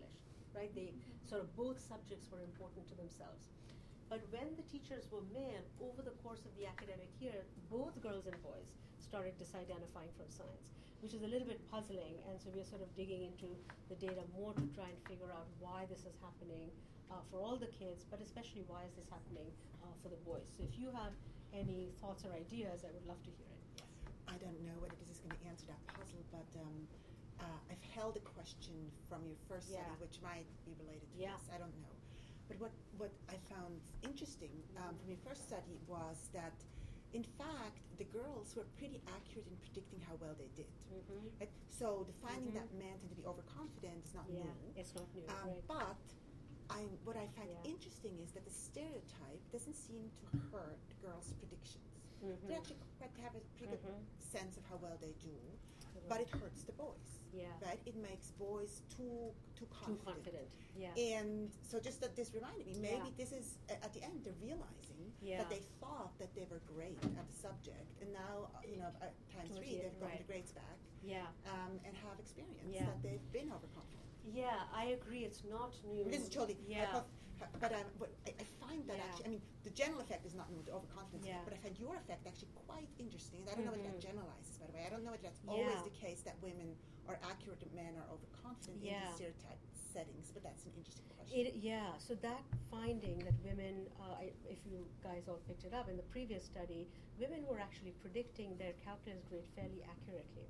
S2: right? They sort of both subjects were important to themselves. But when the teachers were male, over the course of the academic year, both girls and boys started disidentifying from science, which is a little bit puzzling. And so we're sort of digging into the data more to try and figure out why this is happening for all the kids, but especially why is this happening for the boys. So if you have any thoughts or ideas, I would love to hear it. Yes.
S1: I don't know whether this is going to answer that puzzle, but I've held a question from your first study, which might be related to this. I don't know. But what I found interesting from your first study was that, in fact, the girls were pretty accurate in predicting how well they did. Right? So the finding that men tend to be overconfident is not new.
S2: It's not new, right.
S1: But what I find interesting is that the stereotype doesn't seem to hurt girls' predictions. They actually quite have a pretty good sense of how well they do, but it hurts the boys. Right? It makes boys too confident. And so just that this reminded me, maybe this is, at the end, they're realizing that they thought that they were great at the subject, and now, at times 3, they've gotten the grades back and have experience that they've been overconfident.
S2: Yeah, I agree. It's not new.
S1: This is totally, but I find that actually, the general effect is not new, the overconfidence, but I find your effect actually quite interesting. I don't know whether that generalizes, by the way. I don't know whether that's always the case that women are accurate and men are overconfident in these stereotype settings, but that's an interesting question.
S2: So that finding that women, if you guys all picked it up in the previous study, women were actually predicting their calculus grade fairly accurately.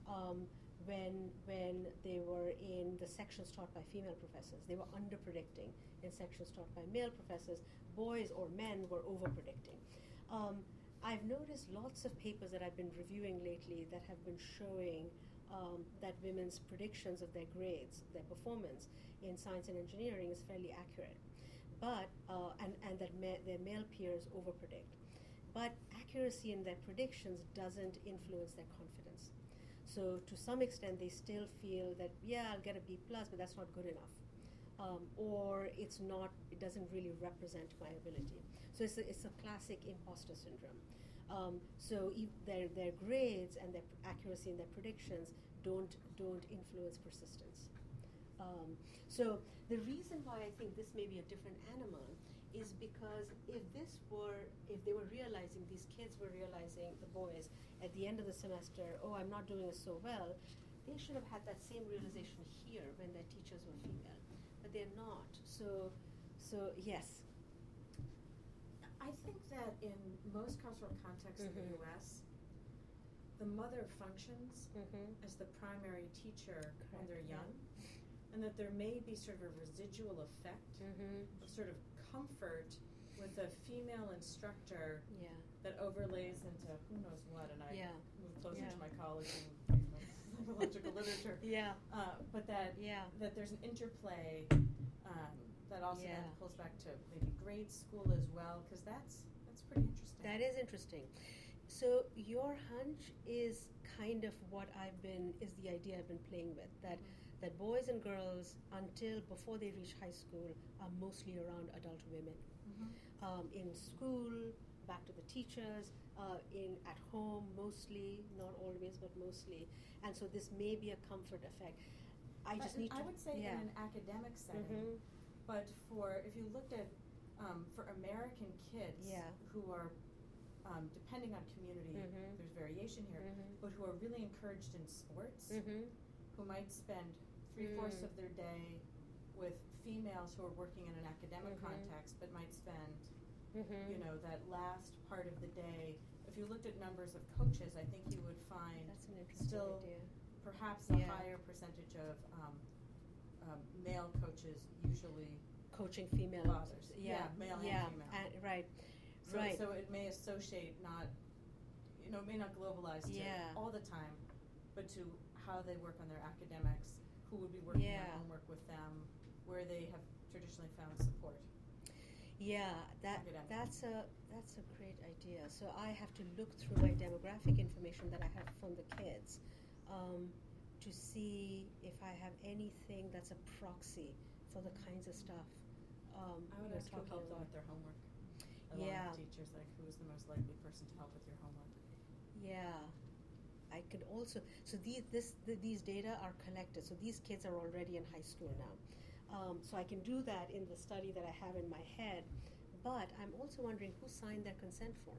S2: When they were in the sections taught by female professors. They were under-predicting in sections taught by male professors. Boys or men were over-predicting. I've noticed lots of papers that I've been reviewing lately that have been showing that women's predictions of their grades, their performance in science and engineering is fairly accurate, but and that their male peers over-predict. But accuracy in their predictions doesn't influence their confidence. So to some extent, they still feel that, I'll get a B+, but that's not good enough. Or it doesn't really represent my ability. So it's a classic imposter syndrome. So their grades and their accuracy in their predictions don't influence persistence. So the reason why I think this may be a different animal is because if they were realizing, these kids were realizing, the boys, at the end of the semester, I'm not doing so well, they should have had that same realization here when their teachers were female, but they're not. So yes.
S3: I think that in most cultural contexts in the U.S., the mother functions as the primary teacher when they're young, and that there may be sort of a residual effect of sort of comfort with a female instructor that overlays into who knows what, and I move closer to my college and psychological literature. But that there's an interplay that also then pulls back to maybe grade school as well, because that's pretty interesting.
S2: That is interesting. So your hunch is kind of is the idea I've been playing with, that boys and girls, before they reach high school, are mostly around adult women. In school, back to the teachers, at home mostly, not always, but mostly. And so this may be a comfort effect. I
S3: would say in an academic setting, but if you looked at, for American kids who are, depending on community, there's variation here, but who are really encouraged in sports, who might spend 3/4 of their day with females who are working in an academic context, but might spend, that last part of the day. If you looked at numbers of coaches, I think you would find still perhaps a higher percentage of male coaches usually
S2: coaching female
S3: fathers. Male and female.
S2: Right.
S3: So it may associate it may not globalize to all the time, but to how they work on their academics, who would be working on homework with them, where they have traditionally found support.
S2: That's a great idea. So I have to look through my demographic information that I have from the kids to see if I have anything that's a proxy for the kinds of stuff.
S3: I would ask who helped out with their homework. A lot of teachers, like, who is the most likely person to help with your homework?
S2: I could also, so these data are collected. So these kids are already in high school now. So I can do that in the study that I have in my head, but I'm also wondering who signed their consent form.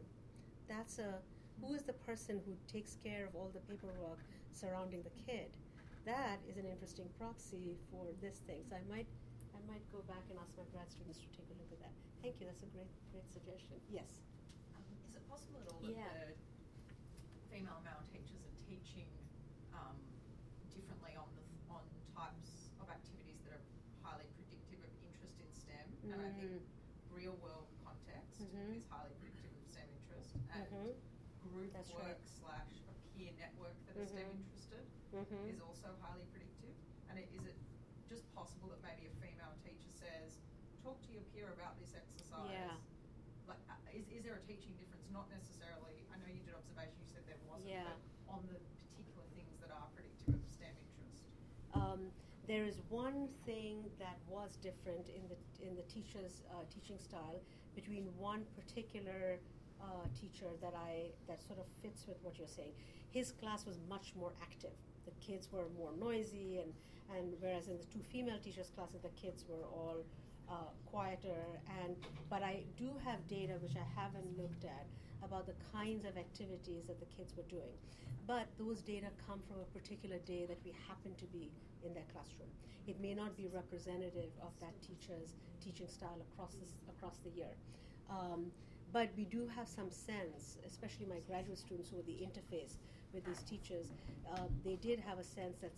S2: Who is the person who takes care of all the paperwork surrounding the kid? That is an interesting proxy for this thing. So I might go back and ask my grad students to take a look at that. Thank you. That's a great suggestion. Yes.
S5: Is it possible at all that the female male teachers are teaching differently on types of activities that are highly predictive of interest in STEM? And I think real world context is highly predictive of STEM interest, and group work / a peer network that is STEM interested is also highly predictive. And is it just possible that maybe a female teacher says, talk to your peer about this exercise?
S2: Yeah.
S5: Like, is there a teaching difference? Not necessarily, I know you did observation, you said there wasn't, but on the particular things that are predictive of STEM interest.
S2: There is one thing that was different in the teacher's teaching style between one particular teacher that sort of fits with what you're saying. His class was much more active. The kids were more noisy, and whereas in the two female teachers' classes, the kids were all quieter. But I do have data which I haven't looked at about the kinds of activities that the kids were doing. But those data come from a particular day that we happen to be in their classroom. It may not be representative of that teacher's teaching style across the year. But we do have some sense, especially my graduate students who are the interface with these teachers, they did have a sense that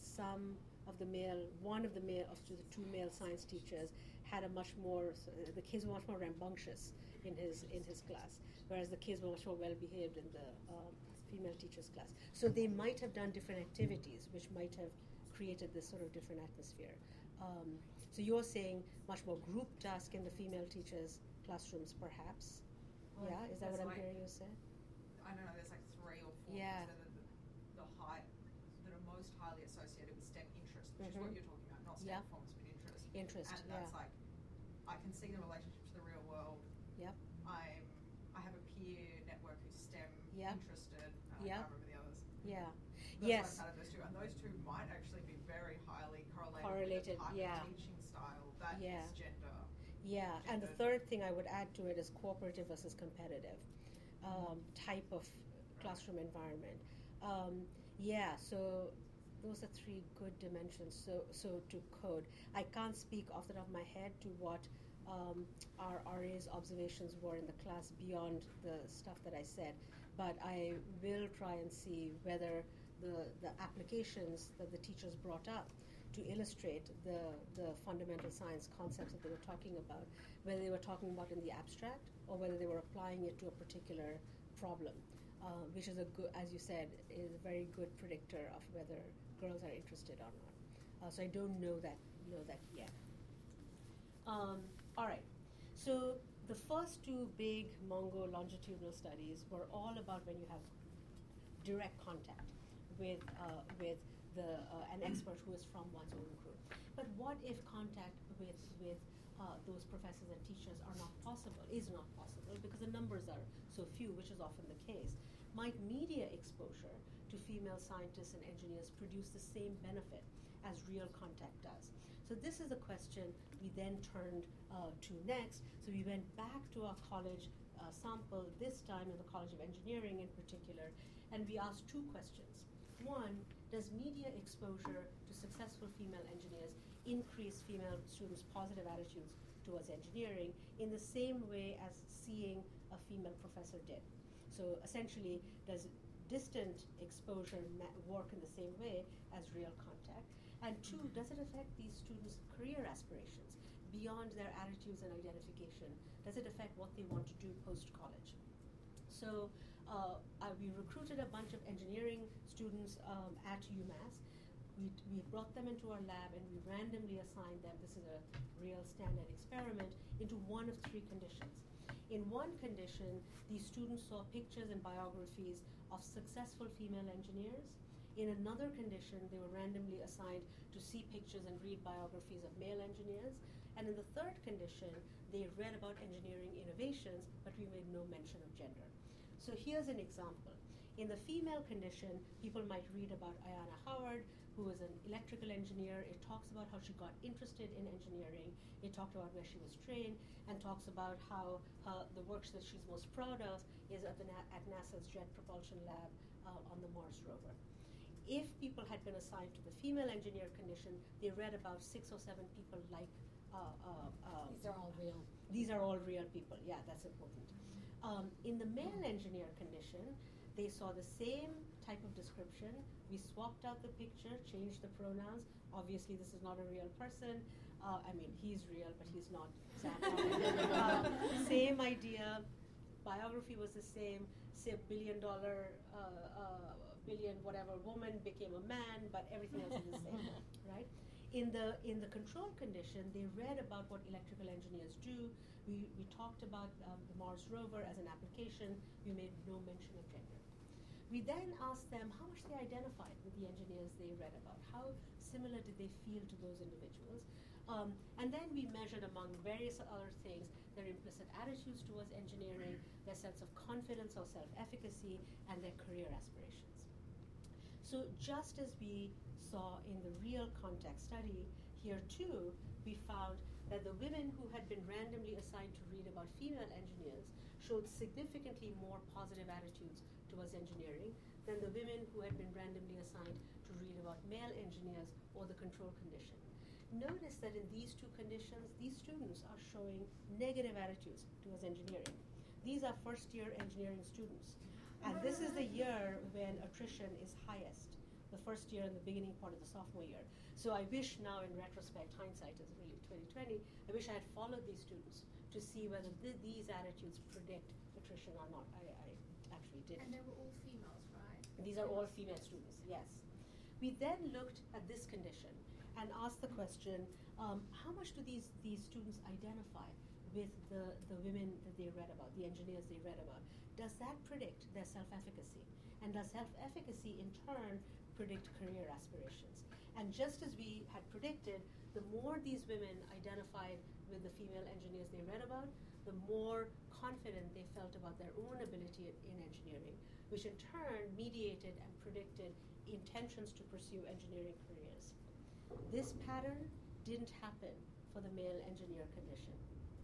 S2: one of the two male science teachers had the kids were much more rambunctious in his class, whereas the kids were much more well behaved in the female teacher's class. So they might have done different activities, which might have created this sort of different atmosphere. So you're saying much more group task in the female teachers' classrooms, perhaps?
S5: Well,
S2: yeah, is that what I'm hearing you say?
S5: I don't know, there's like 3 or 4
S2: Yeah.
S5: things that are most highly associated with STEM interest, which is what you're talking about, not STEM performance, but interest.
S2: Interest,
S5: and that's like, I can see the relationship to the real world.
S2: Yep.
S5: I have a peer network who's STEM interested, and I can't remember the others.
S2: Yeah.
S5: That's
S2: Yes.
S5: why I'm those two, and those two might actually be very highly correlated with the
S2: Correlated,
S5: type
S2: yeah.
S5: of teaching style that
S2: Yeah.
S5: is gender.
S2: Yeah, and the third thing I would add to it is cooperative versus competitive type of classroom environment. So those are 3 good dimensions. So to code, I can't speak off the top of my head to what our RA's observations were in the class beyond the stuff that I said, but I will try and see whether the applications that the teachers brought up to illustrate the fundamental science concepts that they were talking about, whether they were talking about in the abstract or whether they were applying it to a particular problem, which is as you said, is a very good predictor of whether girls are interested or not. So I don't know that yet. All right. So the first 2 big Mongo longitudinal studies were all about when you have direct contact with an expert who is from one's own group. But what if contact with those professors and teachers is not possible because the numbers are so few, which is often the case? Might media exposure to female scientists and engineers produce the same benefit as real contact does? So this is the question we then turned to next. So we went back to our college sample, this time in the College of Engineering in particular, and we asked 2 questions. One, does media exposure to successful female engineers increase female students' positive attitudes towards engineering in the same way as seeing a female professor did? So essentially, does distant exposure work in the same way as real contact? And 2, does it affect these students' career aspirations beyond their attitudes and identification? Does it affect what they want to do post-college? So we recruited a bunch of engineering students at UMass. We brought them into our lab and we randomly assigned them, this is a real standard experiment, into one of 3 conditions. In one condition, these students saw pictures and biographies of successful female engineers. In another condition, they were randomly assigned to see pictures and read biographies of male engineers. And in the third condition, they read about engineering innovations, but we made no mention of gender. So here's an example. In the female condition, people might read about Ayana Howard, who is an electrical engineer. It talks about how she got interested in engineering. It talked about where she was trained, and talks about how the works that she's most proud of is at NASA's Jet Propulsion Lab on the Mars rover. If people had been assigned to the female engineer condition, they read about 6 or 7 people like.
S8: These are all real.
S2: These are all real people. Yeah, that's important. In the male engineer condition, they saw the same type of description. We swapped out the picture, changed the pronouns. Obviously, this is not a real person. I mean, he's real, but he's not Sam. Same idea. Biography was the same. Say $1 billion, billion whatever woman became a man, but everything else is the same, right? In the control condition, they read about what electrical engineers do. We talked about the Mars rover as an application. We made no mention of gender. We then asked them how much they identified with the engineers they read about. How similar did they feel to those individuals? And then we measured, among various other things, their implicit attitudes towards engineering, their sense of confidence or self-efficacy, and their career aspirations. So just as we saw in the real context study, here too, we found that the women who had been randomly assigned to read about female engineers showed significantly more positive attitudes towards engineering than the women who had been randomly assigned to read about male engineers or the control condition. Notice that in these two conditions, these students are showing negative attitudes towards engineering. These are first-year engineering students. And this is the year when attrition is highest, the first year and the beginning part of the sophomore year. So I wish now, in retrospect, hindsight is really 2020, I wish I had followed these students to see whether these attitudes predict attrition or not. I actually didn't.
S7: And they were all females, right?
S2: These are all female students, yes. We then looked at this condition and asked the question, how much do these students identify with the women that they read about, the engineers they read about? Does that predict their self-efficacy? And does self-efficacy in turn predict career aspirations? And just as we had predicted, the more these women identified with the female engineers they read about, the more confident they felt about their own ability in engineering, which in turn mediated and predicted intentions to pursue engineering careers. This pattern didn't happen for the male engineer condition.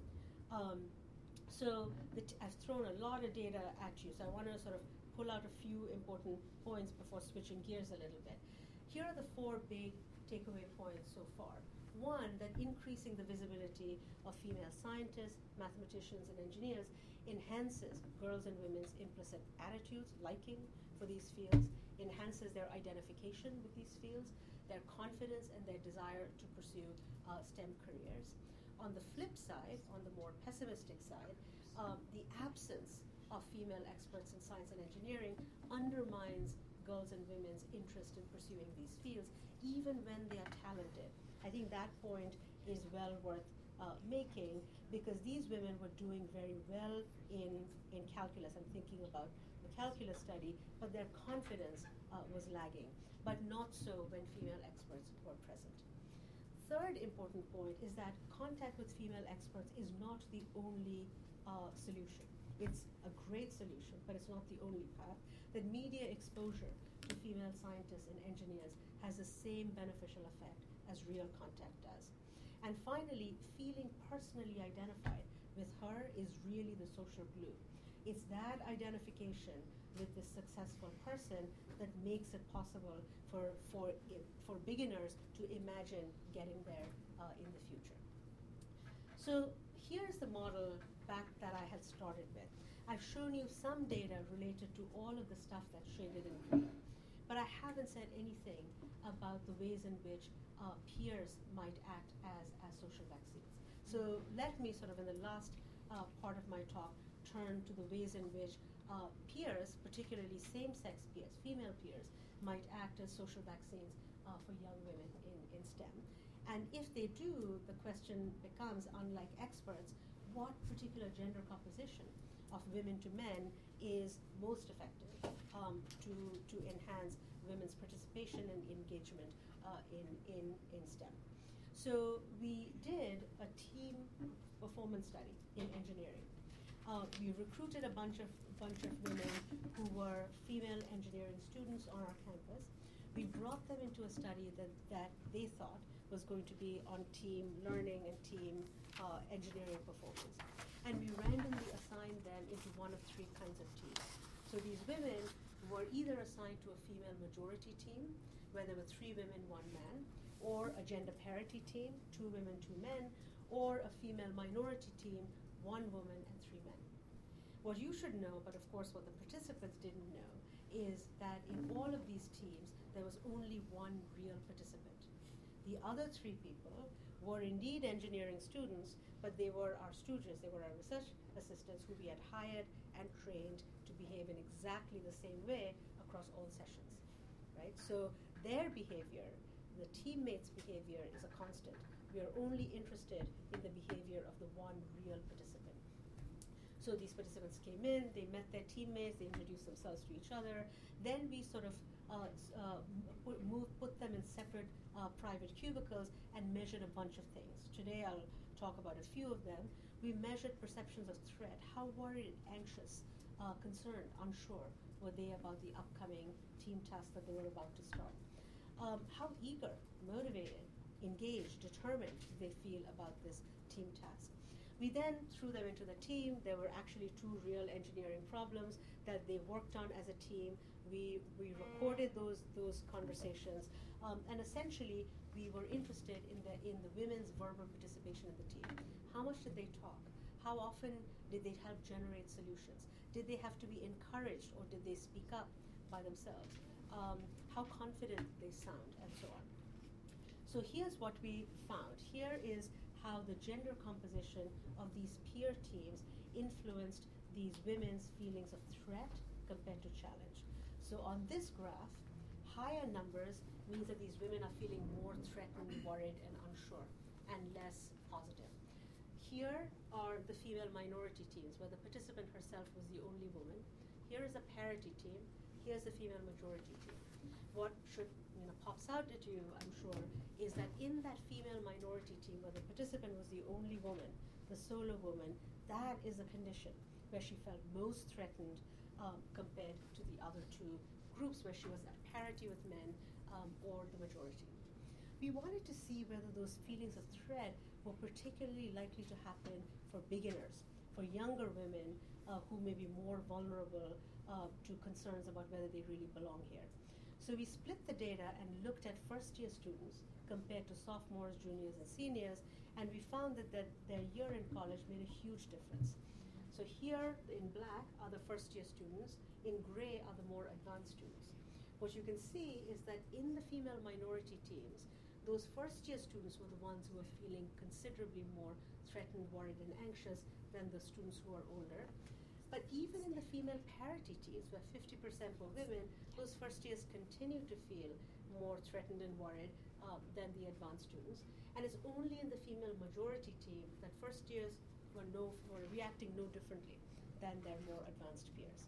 S2: So I've thrown a lot of data at you, so I want to sort of pull out a few important points before switching gears a little bit. Here are the 4 big takeaway points so far. One, that increasing the visibility of female scientists, mathematicians, and engineers enhances girls' and women's implicit attitudes, liking for these fields, enhances their identification with these fields, their confidence, and their desire to pursue STEM careers. On the flip side, on the more pessimistic side, the absence of female experts in science and engineering undermines girls' and women's interest in pursuing these fields, even when they are talented. I think that point is well worth making, because these women were doing very well in calculus. I'm thinking about the calculus study, but their confidence was lagging, but not so when female experts were present. Third important point is that contact with female experts is not the only solution. It's a great solution, but it's not the only path. That media exposure to female scientists and engineers has the same beneficial effect as real contact does. And finally, feeling personally identified with her is really the social glue. It's that identification with this successful person that makes it possible for beginners to imagine getting there in the future. So here's the model back that I had started with. I've shown you some data related to all of the stuff that's shaded in green, but I haven't said anything about the ways in which peers might act as social vaccines. So let me sort of, in the last part of my talk, turn to the ways in which peers, particularly same-sex peers, female peers, might act as social vaccines for young women in STEM. And if they do, the question becomes, unlike experts, what particular gender composition of women to men is most effective to enhance women's participation and engagement in STEM. So we did a team performance study in engineering. we recruited a bunch of women who were female engineering students on our campus. We brought them into a study that they thought was going to be on team learning and team engineering performance. And we randomly assigned them into one of three kinds of teams. So these women were either assigned to a female majority team, where there were 3 women, 1 man, or a gender parity team, 2 women, 2 men, or a female minority team, 1 woman and 3 men. What you should know, but of course what the participants didn't know, is that in all of these teams, there was only 1 real participant. The other 3 people were indeed engineering students, but they were our stooges, they were our research assistants who we had hired and trained to behave in exactly the same way across all sessions, right? So their behavior, the teammates' behavior, is a constant. We are only interested in the behavior of the 1 real participant. So these participants came in, they met their teammates, they introduced themselves to each other. Then we sort of put them in separate private cubicles and measured a bunch of things. Today I'll talk about a few of them. We measured perceptions of threat. How worried, anxious, concerned, unsure were they about the upcoming team task that they were about to start? How eager, motivated, engaged, determined they feel about this team task. We then threw them into the team. There were actually 2 real engineering problems that they worked on as a team. We recorded those conversations, and essentially we were interested in the women's verbal participation in the team. How much did they talk? How often did they help generate solutions? Did they have to be encouraged, or did they speak up by themselves? How confident they sound, and so on. So here's what we found. Here is how the gender composition of these peer teams influenced these women's feelings of threat compared to challenge. So on this graph, higher numbers means that these women are feeling more threatened, worried, and unsure, and less positive. Here are the female minority teams, where the participant herself was the only woman. Here is a parity team. Here's the female majority team. What pops out at you, I'm sure, is that in that female minority team, where the participant was the only woman, the solo woman, that is a condition where she felt most threatened compared to the other 2 groups, where she was at parity with men or the majority. We wanted to see whether those feelings of threat were particularly likely to happen for beginners, for younger women who may be more vulnerable to concerns about whether they really belong here. So we split the data and looked at first-year students compared to sophomores, juniors, and seniors, and we found that their year in college made a huge difference. So here in black are the first-year students, in gray are the more advanced students. What you can see is that in the female minority teams, those first-year students were the ones who were feeling considerably more threatened, worried, and anxious than the students who are older. But even in the female parity teams, where 50% were women, those first years continued to feel more threatened and worried than the advanced students. And it's only in the female majority team that first years were reacting no differently than their more advanced peers.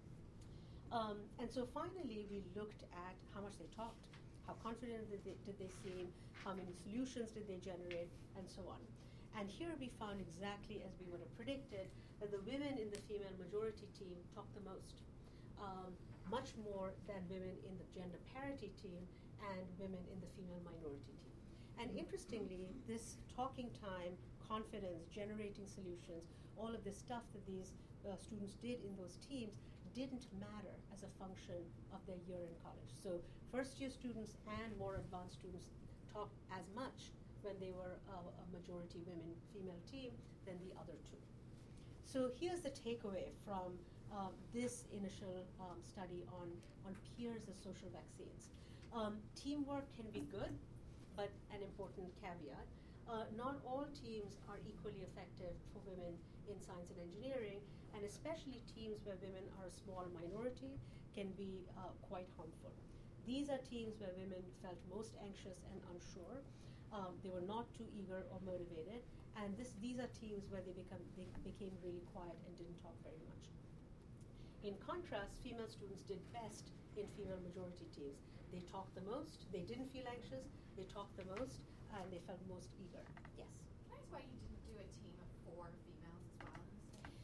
S2: And so finally, we looked at how much they talked, how confident did they seem, how many solutions did they generate, and so on. And here we found exactly as we would have predicted, that the women in the female majority team talked the most, much more than women in the gender parity team and women in the female minority team. And interestingly, this talking time, confidence, generating solutions, all of this stuff that these students did in those teams didn't matter as a function of their year in college. So first-year students and more advanced students talked as much when they were a majority women female team than the other 2. So here's the takeaway from this initial study on peers as social vaccines. Teamwork can be good, but an important caveat. Not all teams are equally effective for women in science and engineering, and especially teams where women are a small minority can be quite harmful. These are teams where women felt most anxious and unsure. They were not too eager or motivated, and these are teams where they became really quiet and didn't talk very much. In contrast, female students did best in female majority teams. They talked the most, they didn't feel anxious, they talked the most, and they felt most eager. Yes?
S9: Can I ask why you didn't do a team of 4 females as well?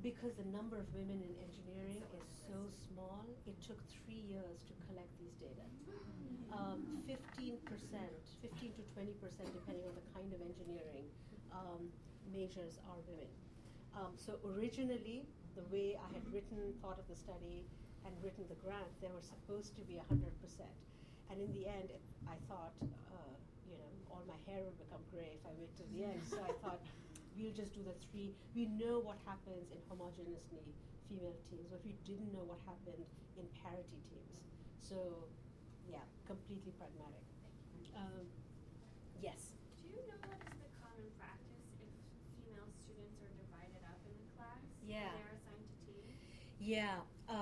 S2: Because the number of women in engineering is so small, it took 3 years to collect these data. 15%, 15 to 20%, depending on the kind of engineering majors are women. So originally, the way I had thought of the study and written the grant, there were supposed to be 100%. And in the end, I thought, all my hair would become gray if I wait till the end. So I thought, we'll just do the 3. We know what happens in homogeneously female teams, but we didn't know what happened in parity teams. So, yeah, completely pragmatic. Yes?
S9: Do you know what is the common practice if female students are divided up in the class?
S2: Yeah.
S9: And they're assigned to teams?
S2: Yeah.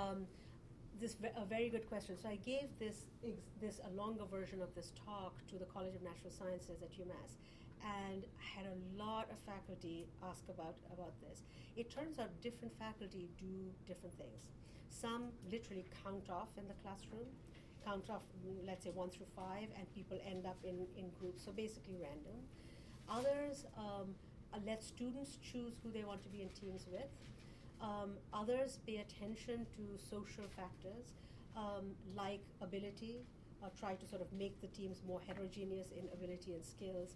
S2: A very good question. So I gave this a longer version of this talk to the College of Natural Sciences at UMass, and I had a lot of faculty ask about this. It turns out different faculty do different things. Some literally count off in the classroom, count off, let's say 1 through 5, and people end up in groups, so basically random. Others let students choose who they want to be in teams with. Others pay attention to social factors like ability, try to sort of make the teams more heterogeneous in ability and skills,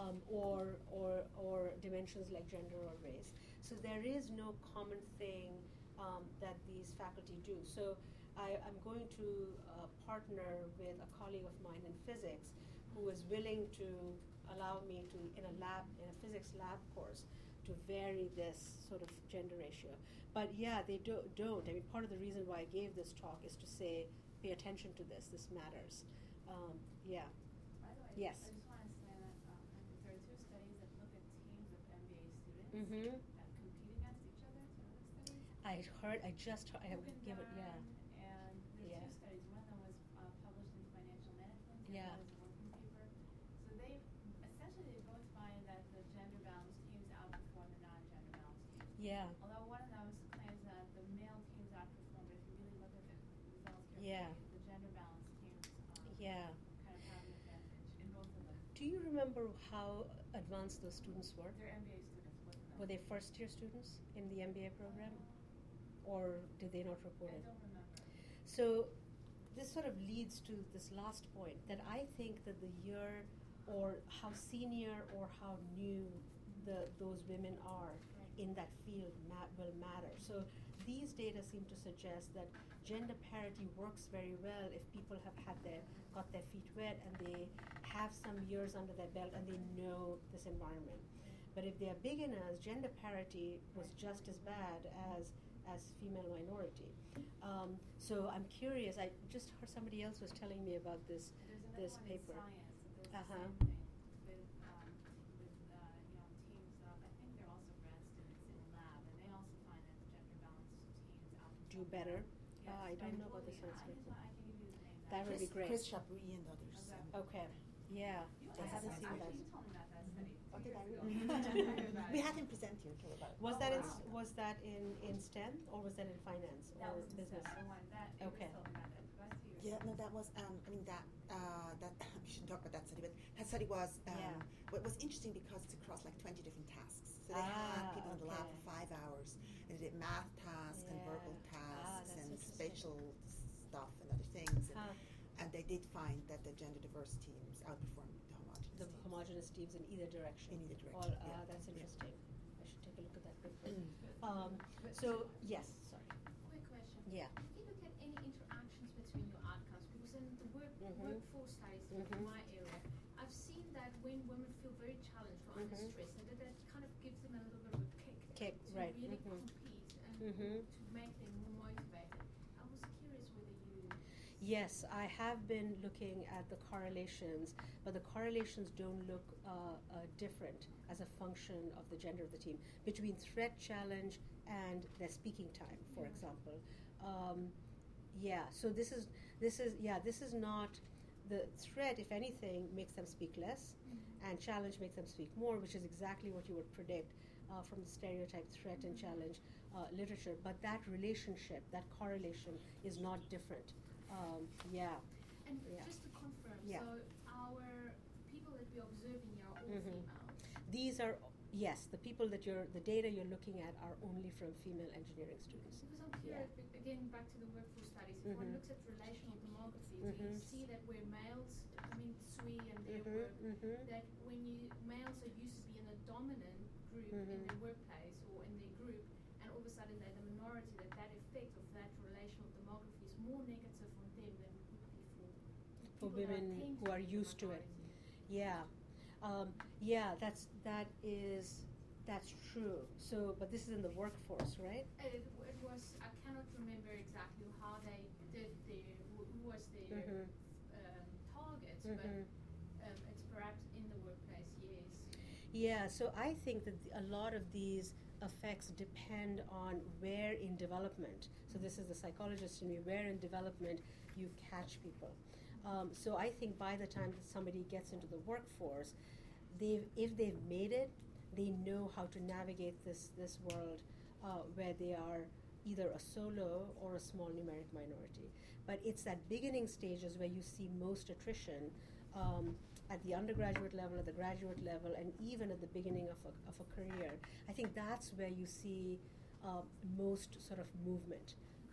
S2: or dimensions like gender or race. So there is no common thing that these faculty do. So I'm going to partner with a colleague of mine in physics who is willing to allow me to, in a physics lab course, to vary this sort of gender ratio. But yeah, they don't. I mean, part of the reason why I gave this talk is to say, pay attention to this. This matters. Yeah.
S10: By the way,
S2: yes.
S10: I just want to say that there are 2 studies that look at teams of MBA students
S2: Mm-hmm.
S10: that compete against each other. Do you know those studies?
S2: I have given, yeah.
S10: And there's
S2: Yeah.
S10: 2 studies. One of them was published in Financial Management.
S2: Yeah.
S10: And one was a working paper. So they both find that the gender balanced teams outperform the non-gender balanced teams.
S2: Yeah.
S10: Although one of them claims that the male teams outperform, but if you really look at the results carefully,
S2: Yeah.
S10: the gender balanced teams
S2: Yeah.
S10: kind of have an advantage in both of them.
S2: Do you remember how advanced those students were?
S10: They're MBA students, both of them.
S2: Were they first-year students in the MBA program, or did they not report
S10: I
S2: it?
S10: don't remember.
S2: So this sort of leads to this last point, that I think that the year or how senior or how new those women are in that field will matter. So these data seem to suggest that gender parity works very well if people have got their feet wet and they have some years under their belt and they know this environment. But if they are beginners, gender parity was just as bad as female minority. So I'm curious. I just heard somebody else was telling me about this paper.
S10: There's another one in science that does the
S2: Uh-huh.
S10: same thing with teams of, I think they're also grad students in the lab, and they also find that the gender balanced teams outperform.
S2: Do better?
S10: Yes,
S2: I
S10: but
S2: don't know about the
S10: totally,
S2: science paper.
S10: I can give you the name.
S2: That would be great.
S1: Chris Chapuis and others.
S2: Okay. Yeah. I haven't seen that.
S10: Actually, you told me about that study.
S1: Oh, did I?
S10: About
S1: We
S10: it.
S1: had him present here too about it.
S2: Was that in STEM or was that in finance
S10: That
S2: or
S10: was the
S2: business?
S10: second one.
S2: Okay.
S10: It was about that. Last 2 years.
S1: Yeah, no, that was, that we shouldn't talk about that study, but that study was, what was interesting because it's across like 20 different tasks. So they had people in the lab for 5 hours, and they did math tasks and verbal tasks
S2: that's
S1: and
S2: interesting.
S1: spatial stuff and other things.
S2: Huh.
S1: And they did find that the gender diverse teams outperformed the
S2: The
S1: homogeneous teams.
S2: homogeneous teams in either direction.
S1: In either direction,
S2: All,
S1: yeah.
S2: that's
S1: Yeah.
S2: interesting. I should take a look at that paper. So yes, sorry.
S7: Quick question.
S2: Yeah.
S7: Have you looked at any interactions between your outcomes? Because in the workforce studies in my area, I've seen that when women feel very challenged or under stress, and that kind of gives them a little bit of a kick to
S2: right.
S7: really compete and to make them more motivated. I was curious whether you...
S2: Yes, I have been looking at the correlations, but the correlations don't look different as a function of the gender of the team between threat challenge and their speaking time, for example. So this is not the threat. If anything, makes them speak less, and challenge makes them speak more, which is exactly what you would predict from the stereotype threat and challenge literature. But that relationship, that correlation, is not different.
S7: And just to confirm, so our people that we're observing here are all female?
S2: These are Yes, the data you're looking at are only from female engineering students.
S7: Because I'm curious, again, back to the workforce studies, if one looks at relational demography, you see that where males, SWE and their work, that when males are used to be in a dominant group in their workplace or in their group, and all of a sudden they're the minority, that effect of that relational demography is more negative on them than it would be
S2: for women who are used to it. Yeah. That's true. So, but this is in the workforce, right?
S7: It was, I cannot remember exactly how they did who was their targets, but it's perhaps in the workplace, yes.
S2: Yeah, so I think that a lot of these effects depend on where in development, so this is the psychologist in me, where in development you catch people. So I think by the time that somebody gets into the workforce, if they've made it, they know how to navigate this world where they are either a solo or a small numeric minority. But it's that beginning stages where you see most attrition at the undergraduate level, at the graduate level, and even at the beginning of a career. I think that's where you see most sort of movement.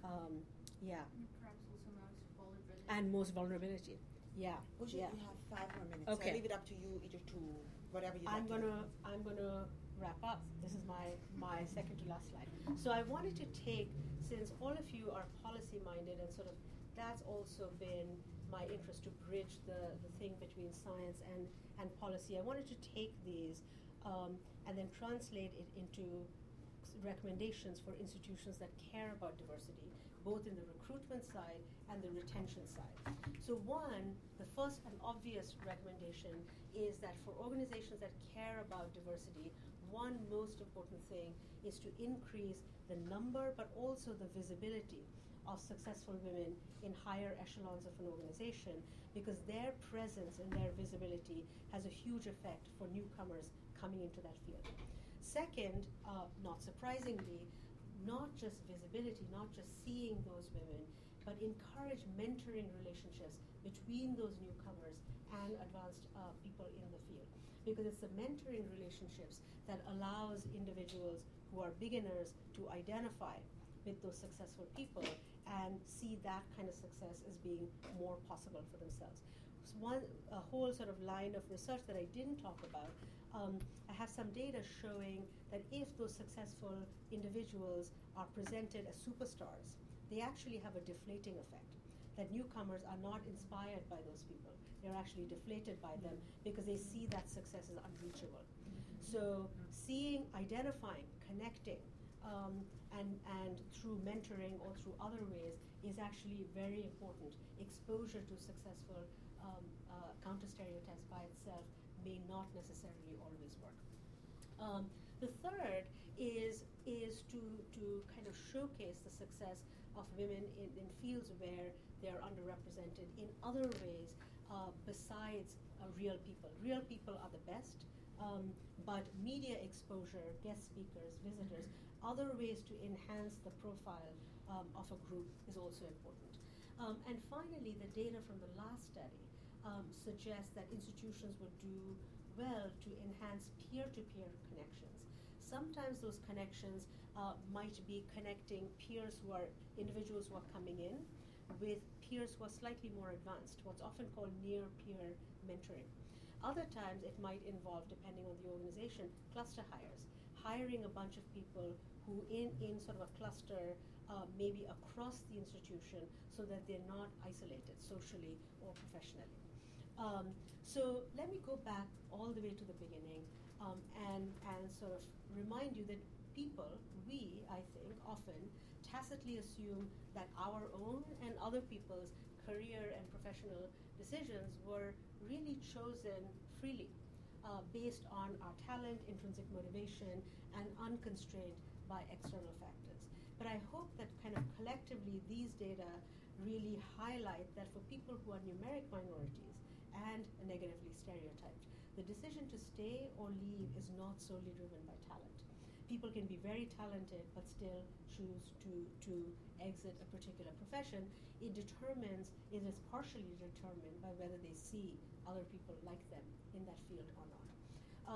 S7: Perhaps also most vulnerability.
S2: And most vulnerability. Yeah.
S1: Uju,
S2: yeah.
S1: you have 5 more minutes.
S2: Okay.
S1: So I leave it up to you, either to whatever you
S2: I'm
S1: like to do.
S2: I'm gonna wrap up. This is my second to last slide. So I wanted to take, since all of you are policy minded, and sort of that's also been my interest to bridge the thing between science and policy. I wanted to take these and then translate it into recommendations for institutions that care about diversity, both in the recruitment side and the retention side. So the first and obvious recommendation is that for organizations that care about diversity, one most important thing is to increase the number but also the visibility of successful women in higher echelons of an organization, because their presence and their visibility has a huge effect for newcomers coming into that field. Second, not surprisingly, not just visibility, not just seeing those women, but encourage mentoring relationships between those newcomers and advanced people in the field. Because it's the mentoring relationships that allows individuals who are beginners to identify with those successful people and see that kind of success as being more possible for themselves. So a whole sort of line of research that I didn't talk about, I have some data showing that if those successful individuals are presented as superstars, they actually have a deflating effect, that newcomers are not inspired by those people. They're actually deflated by them because they see that success is unreachable. So identifying, connecting, and through mentoring or through other ways is actually very important. Exposure to successful counter-stereotypes by itself may not necessarily always work. The third is to kind of showcase the success of women in fields where they are underrepresented in other ways besides real people. Real people are the best, but media exposure, guest speakers, visitors, other ways to enhance the profile of a group is also important. And finally, the data from the last study suggests that institutions would do well to enhance peer-to-peer connections. Sometimes those connections might be connecting individuals who are coming in with peers who are slightly more advanced, what's often called near-peer mentoring. Other times it might involve, depending on the organization, cluster hires, hiring a bunch of people who in sort of a cluster, maybe across the institution, so that they're not isolated socially or professionally. So let me go back all the way to the beginning and sort of remind you that we, I think, often tacitly assume that our own and other people's career and professional decisions were really chosen freely based on our talent, intrinsic motivation, and unconstrained by external factors. But I hope that kind of collectively these data really highlight that for people who are numeric minorities and negatively stereotyped, the decision to stay or leave is not solely driven by talent. People can be very talented but still choose to exit a particular profession. It is partially determined by whether they see other people like them in that field or not.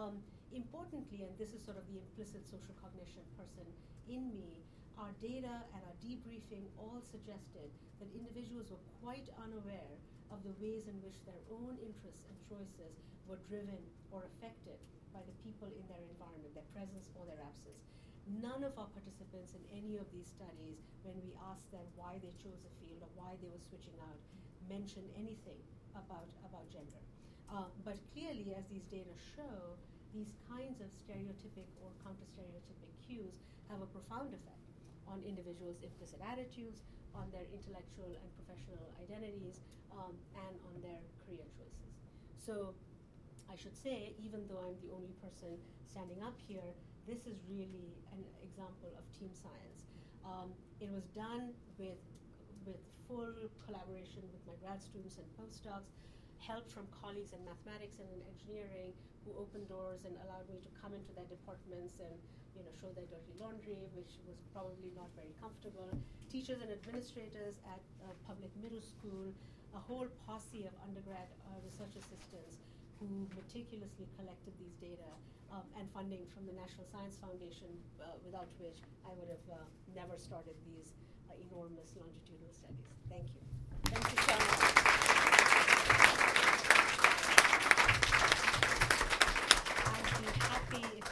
S2: Importantly, and this is sort of the implicit social cognition person in me, our data and our debriefing all suggested that individuals were quite unaware of the ways in which their own interests and choices were driven or affected by the people in their environment, their presence or their absence. None of our participants in any of these studies, when we asked them why they chose a field or why they were switching out, mentioned anything about gender. But clearly, as these data show, these kinds of stereotypic or counter-stereotypic cues have a profound effect on individuals' implicit attitudes, on their intellectual and professional identities, and on their career choices. So I should say, even though I'm the only person standing up here, this is really an example of team science. It was done with full collaboration with my grad students and postdocs, help from colleagues in mathematics and in engineering who opened doors and allowed me to come into their departments and show their dirty laundry, which was probably not very comfortable. Teachers and administrators at public middle school, a whole posse of undergrad research assistants who meticulously collected these data, and funding from the National Science Foundation, without which I would have never started these enormous longitudinal studies. Thank you. Thank you so much. I'd be happy if